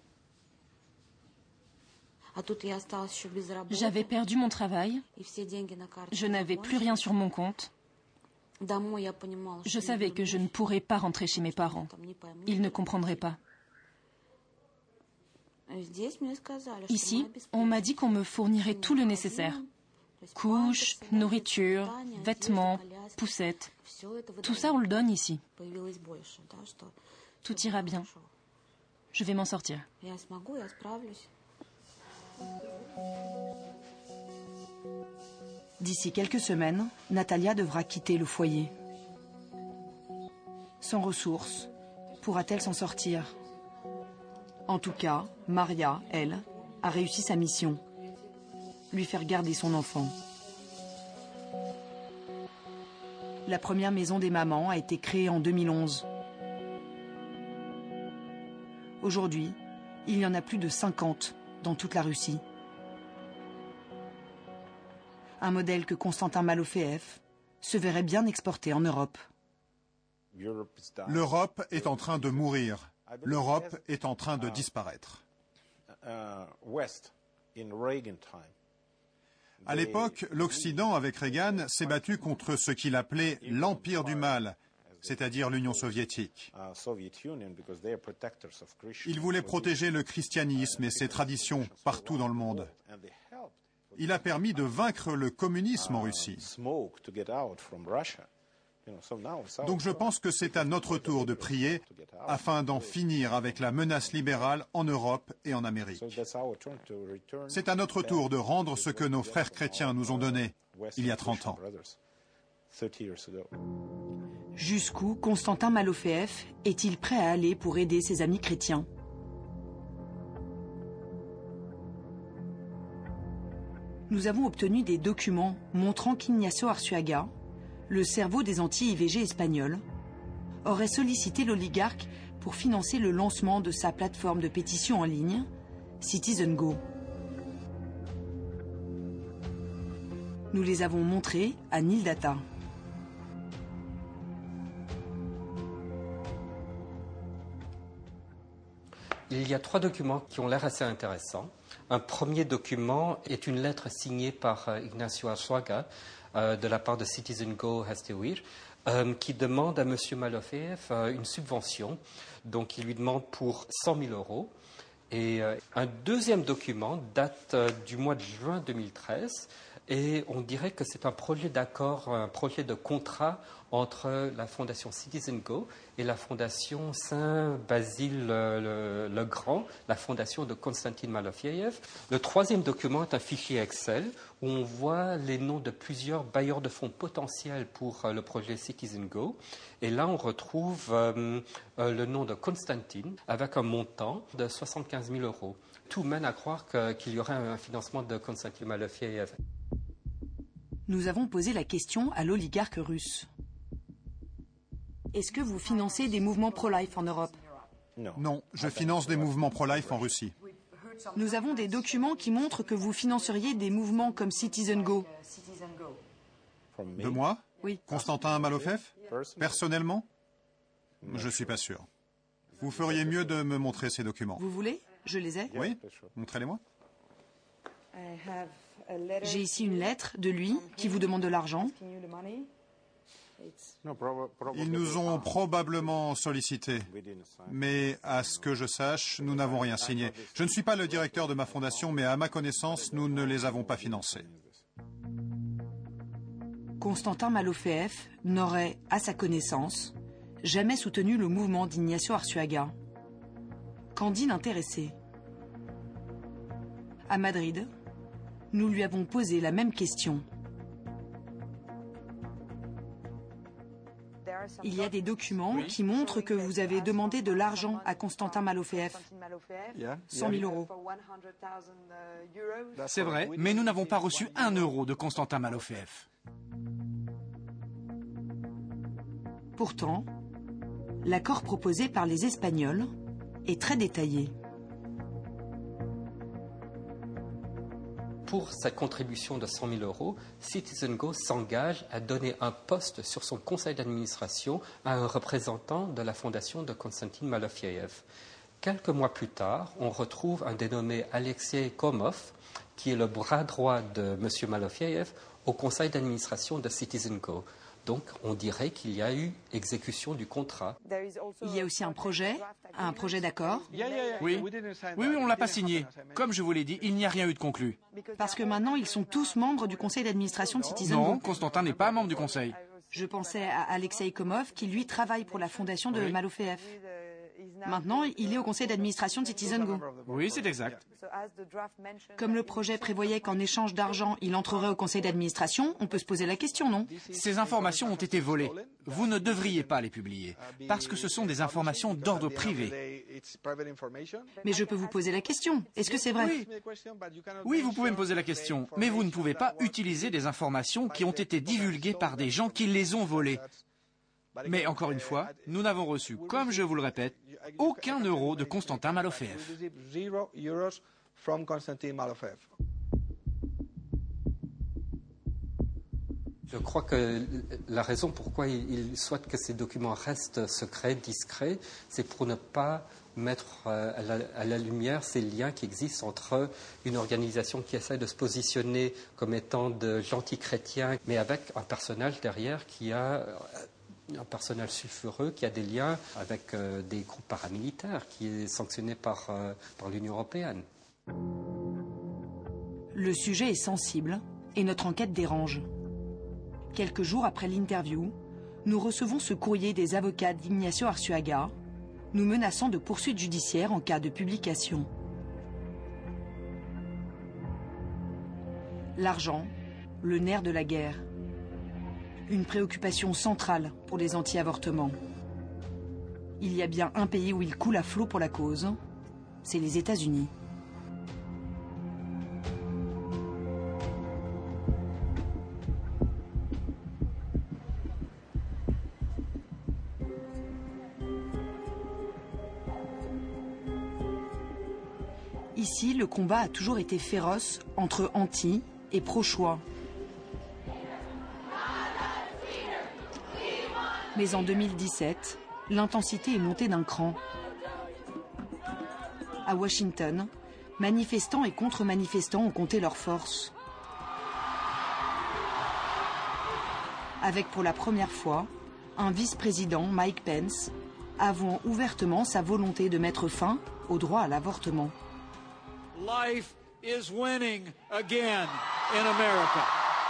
J'avais perdu mon travail. Je n'avais plus rien sur mon compte. Je savais que je ne pourrais pas rentrer chez mes parents. Ils ne comprendraient pas. Ici, on m'a dit qu'on me fournirait tout le nécessaire. Couches, nourriture, vêtements, poussettes. Tout ça, on le donne ici. Tout ira bien. Je vais m'en sortir. D'ici quelques semaines, Natalia devra quitter le foyer. Sans ressources, pourra-t-elle s'en sortir? En tout cas, Maria, elle, a réussi sa mission. Lui faire garder son enfant. La première maison des mamans a été créée en 2011. Aujourd'hui, il y en a plus de 50 dans toute la Russie. Un modèle que Konstantin Malofeev se verrait bien exporté en Europe. L'Europe est en train de mourir. L'Europe est en train de disparaître. À l'époque, l'Occident, avec Reagan, s'est battu contre ce qu'il appelait l'empire du mal, c'est-à-dire l'Union soviétique. Il voulait protéger le christianisme et ses traditions partout dans le monde. Il a permis de vaincre le communisme en Russie. Donc je pense que c'est à notre tour de prier afin d'en finir avec la menace libérale en Europe et en Amérique. C'est à notre tour de rendre ce que nos frères chrétiens nous ont donné il y a 30 ans. Jusqu'où Konstantin Malofeev est-il prêt à aller pour aider ses amis chrétiens? Nous avons obtenu des documents montrant qu'Ignacio Arzuaga, le cerveau des anti-IVG espagnols, aurait sollicité l'oligarque pour financer le lancement de sa plateforme de pétition en ligne, Citizen Go. Nous les avons montrés à Nil Data. Il y a 3 documents qui ont l'air assez intéressants. Un premier document est une lettre signée par Ignacio Arzuaga de la part de Citizen Go Hestewir, qui demande à M. Malofeev une subvention. Donc il lui demande pour 100 000 euros. Et un deuxième document date du mois de juin 2013 et on dirait que c'est un projet d'accord, un projet de contrat entre la fondation Citizen Go et la fondation Saint-Basile le Grand, la fondation de Konstantin Malofeev. Le troisième document est un fichier Excel où on voit les noms de plusieurs bailleurs de fonds potentiels pour le projet Citizen Go. Et là, on retrouve le nom de Konstantin avec un montant de 75 000 euros. Tout mène à croire qu'il y aurait un financement de Konstantin Malofeev. Nous avons posé la question à l'oligarque russe. Est-ce que vous financez des mouvements pro-life en Europe? Non, je finance des mouvements pro-life en Russie. Nous avons des documents qui montrent que vous financeriez des mouvements comme Citizen Go. De moi? Oui. Konstantin Malofeev? Personnellement? Je ne suis pas sûr. Vous feriez mieux de me montrer ces documents. Vous voulez? Je les ai? Oui, montrez-les-moi. J'ai ici une lettre de lui qui vous demande de l'argent. Ils nous ont probablement sollicités, mais à ce que je sache, nous n'avons rien signé. Je ne suis pas le directeur de ma fondation, mais à ma connaissance, nous ne les avons pas financés. Konstantin Malofeev n'aurait, à sa connaissance, jamais soutenu le mouvement d'Ignacio Arzuaga. Qu'en dit l'intéressé? À Madrid, nous lui avons posé la même question. Il y a des documents qui montrent que vous avez demandé de l'argent à Konstantin Malofeev. 100 000 euros. C'est vrai, mais nous n'avons pas reçu 1 euro de Konstantin Malofeev. Pourtant, l'accord proposé par les Espagnols est très détaillé. Pour cette contribution de 100 000 euros, Citizen Go s'engage à donner un poste sur son conseil d'administration à un représentant de la fondation de Konstantin Malofeev. Quelques mois plus tard, on retrouve un dénommé Alexei Komov, qui est le bras droit de M. Malofeev au conseil d'administration de Citizen Go. Donc on dirait qu'il y a eu exécution du contrat. Il y a aussi un projet d'accord. Oui, on ne l'a pas signé. Comme je vous l'ai dit, il n'y a rien eu de conclu. Parce que maintenant, ils sont tous membres du conseil d'administration de Citizen Go. Non, Constantin n'est pas membre du conseil. Je pensais à Alexei Komov, qui lui travaille pour la fondation de Malofeev. Maintenant, il est au conseil d'administration de Citizen Go. Oui, c'est exact. Comme le projet prévoyait qu'en échange d'argent, il entrerait au conseil d'administration, on peut se poser la question, non? Ces informations ont été volées. Vous ne devriez pas les publier, parce que ce sont des informations d'ordre privé. Mais je peux vous poser la question. Est-ce que c'est vrai? Oui, vous pouvez me poser la question, mais vous ne pouvez pas utiliser des informations qui ont été divulguées par des gens qui les ont volées. Mais encore une fois, nous n'avons reçu, comme je vous le répète, aucun euro de Constantin Malofeev. Je crois que la raison pourquoi il souhaite que ces documents restent secrets, discrets, c'est pour ne pas mettre à la lumière ces liens qui existent entre une organisation qui essaie de se positionner comme étant de gentils chrétiens, mais avec un personnage derrière qui a un personnage sulfureux, qui a des liens avec des groupes paramilitaires, qui est sanctionné par l'Union européenne. Le sujet est sensible et notre enquête dérange. Quelques jours après l'interview, nous recevons ce courrier des avocats d'Ignacio Arzuaga, nous menaçant de poursuites judiciaires en cas de publication. L'argent, le nerf de la guerre. Une préoccupation centrale pour les anti-avortements. Il y a bien un pays où il coule à flot pour la cause, c'est les États-Unis. Ici, le combat a toujours été féroce entre anti et pro-choix. Mais en 2017, l'intensité est montée d'un cran. À Washington, manifestants et contre-manifestants ont compté leurs forces. Avec pour la première fois, un vice-président, Mike Pence, avouant ouvertement sa volonté de mettre fin au droit à l'avortement. Life is winning again in America.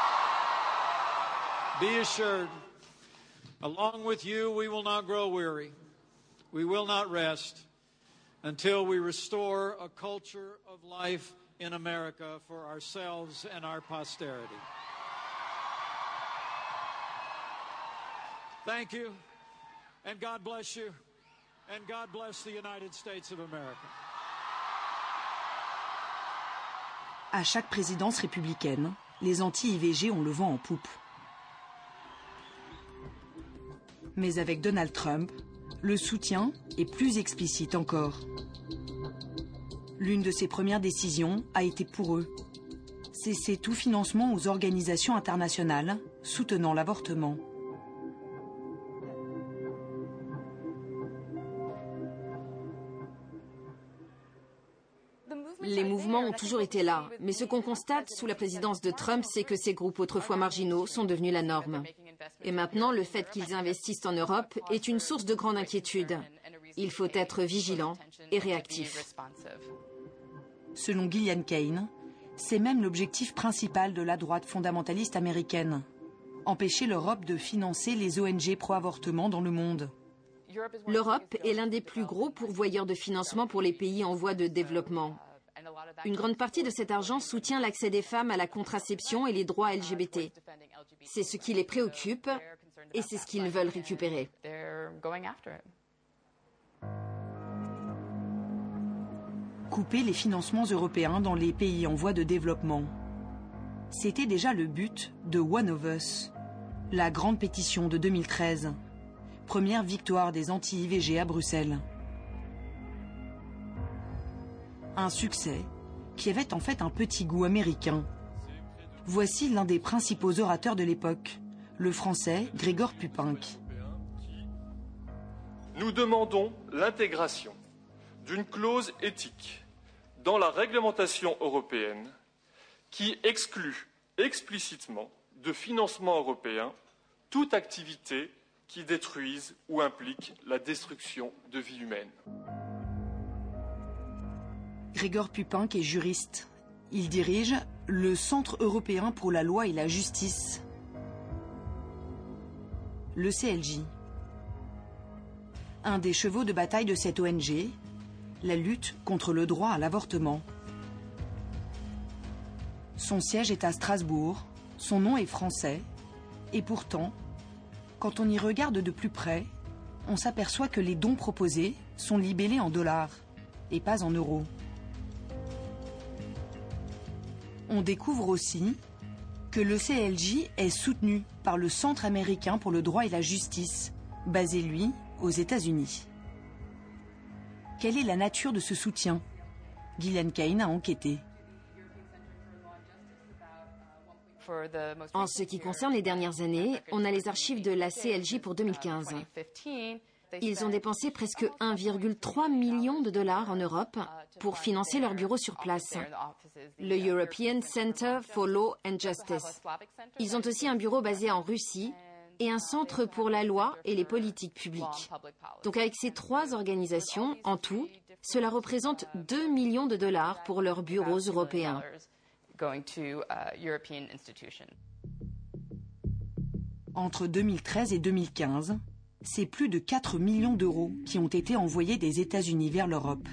Be assured, along with you, we will not grow weary. We will not rest until we restore a culture of life in America for ourselves and our posterity. Thank you, and God bless you, and God bless the United States of America. À chaque présidence républicaine, les anti-IVG ont le vent en poupe. Mais avec Donald Trump, le soutien est plus explicite encore. L'une de ses premières décisions a été pour eux. Cesser tout financement aux organisations internationales soutenant l'avortement. Les mouvements ont toujours été là, mais ce qu'on constate sous la présidence de Trump, c'est que ces groupes autrefois marginaux sont devenus la norme. Et maintenant, le fait qu'ils investissent en Europe est une source de grande inquiétude. Il faut être vigilant et réactif. Selon Gillian Kane, c'est même l'objectif principal de la droite fondamentaliste américaine. Empêcher l'Europe de financer les ONG pro-avortement dans le monde. L'Europe est l'un des plus gros pourvoyeurs de financement pour les pays en voie de développement. Une grande partie de cet argent soutient l'accès des femmes à la contraception et les droits LGBT. C'est ce qui les préoccupe et c'est ce qu'ils veulent récupérer. Couper les financements européens dans les pays en voie de développement. C'était déjà le but de One of Us, la grande pétition de 2013, première victoire des anti-IVG à Bruxelles. Un succès qui avait en fait un petit goût américain. Voici l'un des principaux orateurs de l'époque, le français Gregor Pupinck. Nous demandons l'intégration d'une clause éthique dans la réglementation européenne qui exclut explicitement de financement européen toute activité qui détruise ou implique la destruction de vie humaine. Grzegorz Pupińk est juriste. Il dirige le Centre européen pour la loi et la justice, le CLJ. Un des chevaux de bataille de cette ONG, la lutte contre le droit à l'avortement. Son siège est à Strasbourg, son nom est français, et pourtant, quand on y regarde de plus près, on s'aperçoit que les dons proposés sont libellés en dollars et pas en euros. On découvre aussi que le CLJ est soutenu par le Centre américain pour le droit et la justice, basé, lui, aux États-Unis. Quelle est la nature de ce soutien? Gillian Kane a enquêté. En ce qui concerne les dernières années, on a les archives de la CLJ pour 2015. Ils ont dépensé presque 1,3 million de dollars en Europe pour financer leur bureau sur place, le European Center for Law and Justice. Ils ont aussi un bureau basé en Russie et un centre pour la loi et les politiques publiques. Donc avec ces 3 organisations, en tout, cela représente 2 millions de dollars pour leurs bureaux européens. Entre 2013 et 2015, c'est plus de 4 millions d'euros qui ont été envoyés des États-Unis vers l'Europe.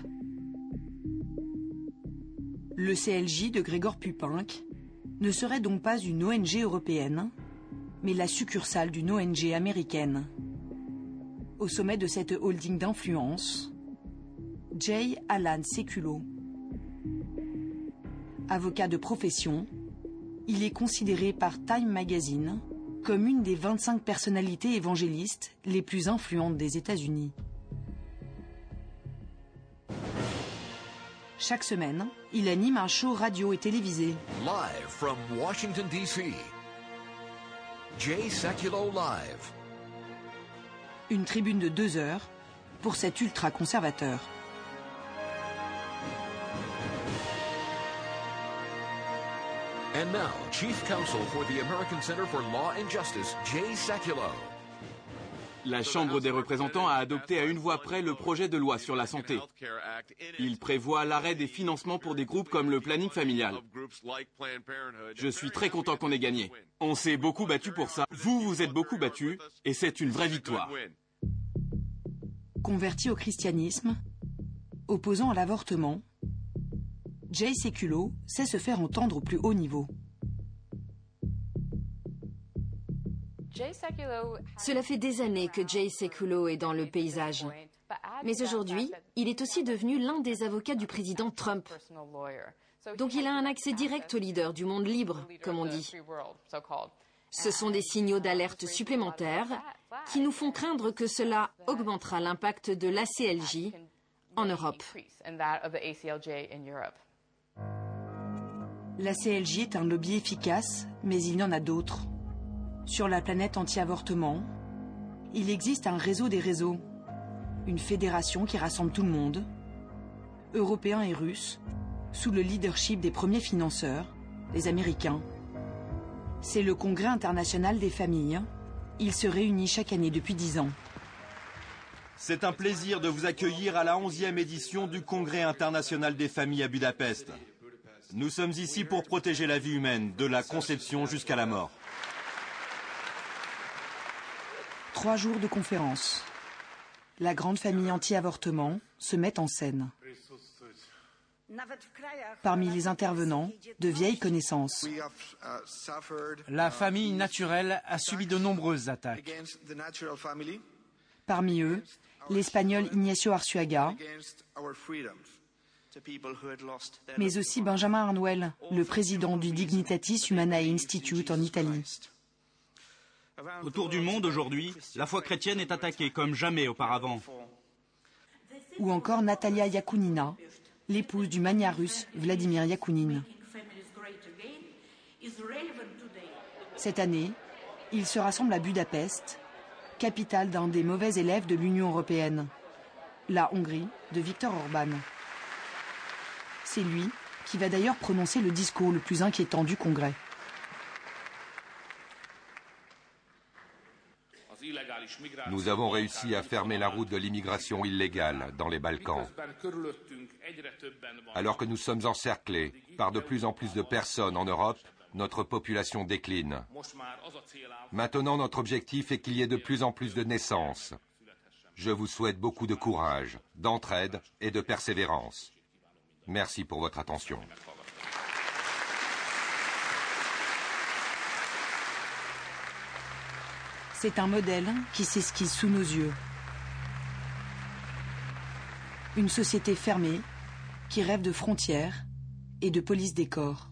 Le CLJ de Grzegorz Pupińk ne serait donc pas une ONG européenne, mais la succursale d'une ONG américaine. Au sommet de cette holding d'influence, J. Alan Sekulow. Avocat de profession, il est considéré par Time Magazine comme une des 25 personnalités évangélistes les plus influentes des États-Unis. Chaque semaine, il anime un show radio et télévisé. Live from Washington, D.C. Jay Sekulow Live. Une tribune de 2 heures pour cet ultra-conservateur. And now, Chief Counsel for the American Center for Law and Justice, Jay Sekulow. La Chambre des représentants a adopté à une voix près le projet de loi sur la santé. Il prévoit l'arrêt des financements pour des groupes comme le planning familial. Je suis très content qu'on ait gagné. On s'est beaucoup battu pour ça. Vous vous êtes beaucoup battu et c'est une vraie victoire. Converti au christianisme, opposant à l'avortement, Jay Sekulow sait se faire entendre au plus haut niveau. Cela fait des années que Jay Sekulow est dans le paysage. Mais aujourd'hui, il est aussi devenu l'un des avocats du président Trump. Donc il a un accès direct aux leaders du monde libre, comme on dit. Ce sont des signaux d'alerte supplémentaires qui nous font craindre que cela augmentera l'impact de l'ACLJ en Europe. L'ACLJ est un lobby efficace, mais il y en a d'autres. Sur la planète anti-avortement, il existe un réseau des réseaux, une fédération qui rassemble tout le monde, Européens et Russes, sous le leadership des premiers financeurs, les Américains. C'est le Congrès international des familles. Il se réunit chaque année depuis 10 ans. C'est un plaisir de vous accueillir à la 11e édition du Congrès international des familles à Budapest. Nous sommes ici pour protéger la vie humaine, de la conception jusqu'à la mort. 3 jours de conférences. La grande famille anti-avortement se met en scène. Parmi les intervenants, de vieilles connaissances. La famille naturelle a subi de nombreuses attaques. Parmi eux, l'Espagnol Ignacio Arzuaga, mais aussi Benjamin Arnuel, le président du Dignitatis Humanae Institute en Italie. Autour du monde aujourd'hui, la foi chrétienne est attaquée comme jamais auparavant. Ou encore Natalia Yakounina, l'épouse du magnat russe Vladimir Yakounine. Cette année, ils se rassemblent à Budapest, capitale d'un des mauvais élèves de l'Union européenne, la Hongrie de Viktor Orban. C'est lui qui va d'ailleurs prononcer le discours le plus inquiétant du Congrès. Nous avons réussi à fermer la route de l'immigration illégale dans les Balkans. Alors que nous sommes encerclés par de plus en plus de personnes en Europe, notre population décline. Maintenant, notre objectif est qu'il y ait de plus en plus de naissances. Je vous souhaite beaucoup de courage, d'entraide et de persévérance. Merci pour votre attention. C'est un modèle qui s'esquisse sous nos yeux. Une société fermée qui rêve de frontières et de police des corps.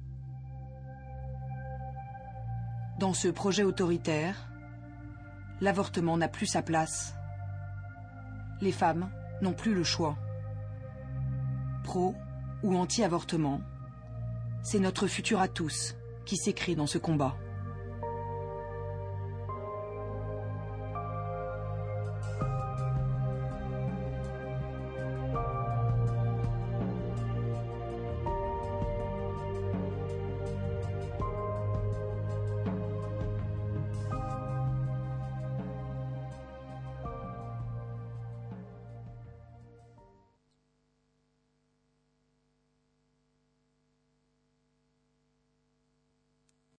Dans ce projet autoritaire, l'avortement n'a plus sa place. Les femmes n'ont plus le choix. Pro ou anti-avortement, c'est notre futur à tous qui s'écrit dans ce combat.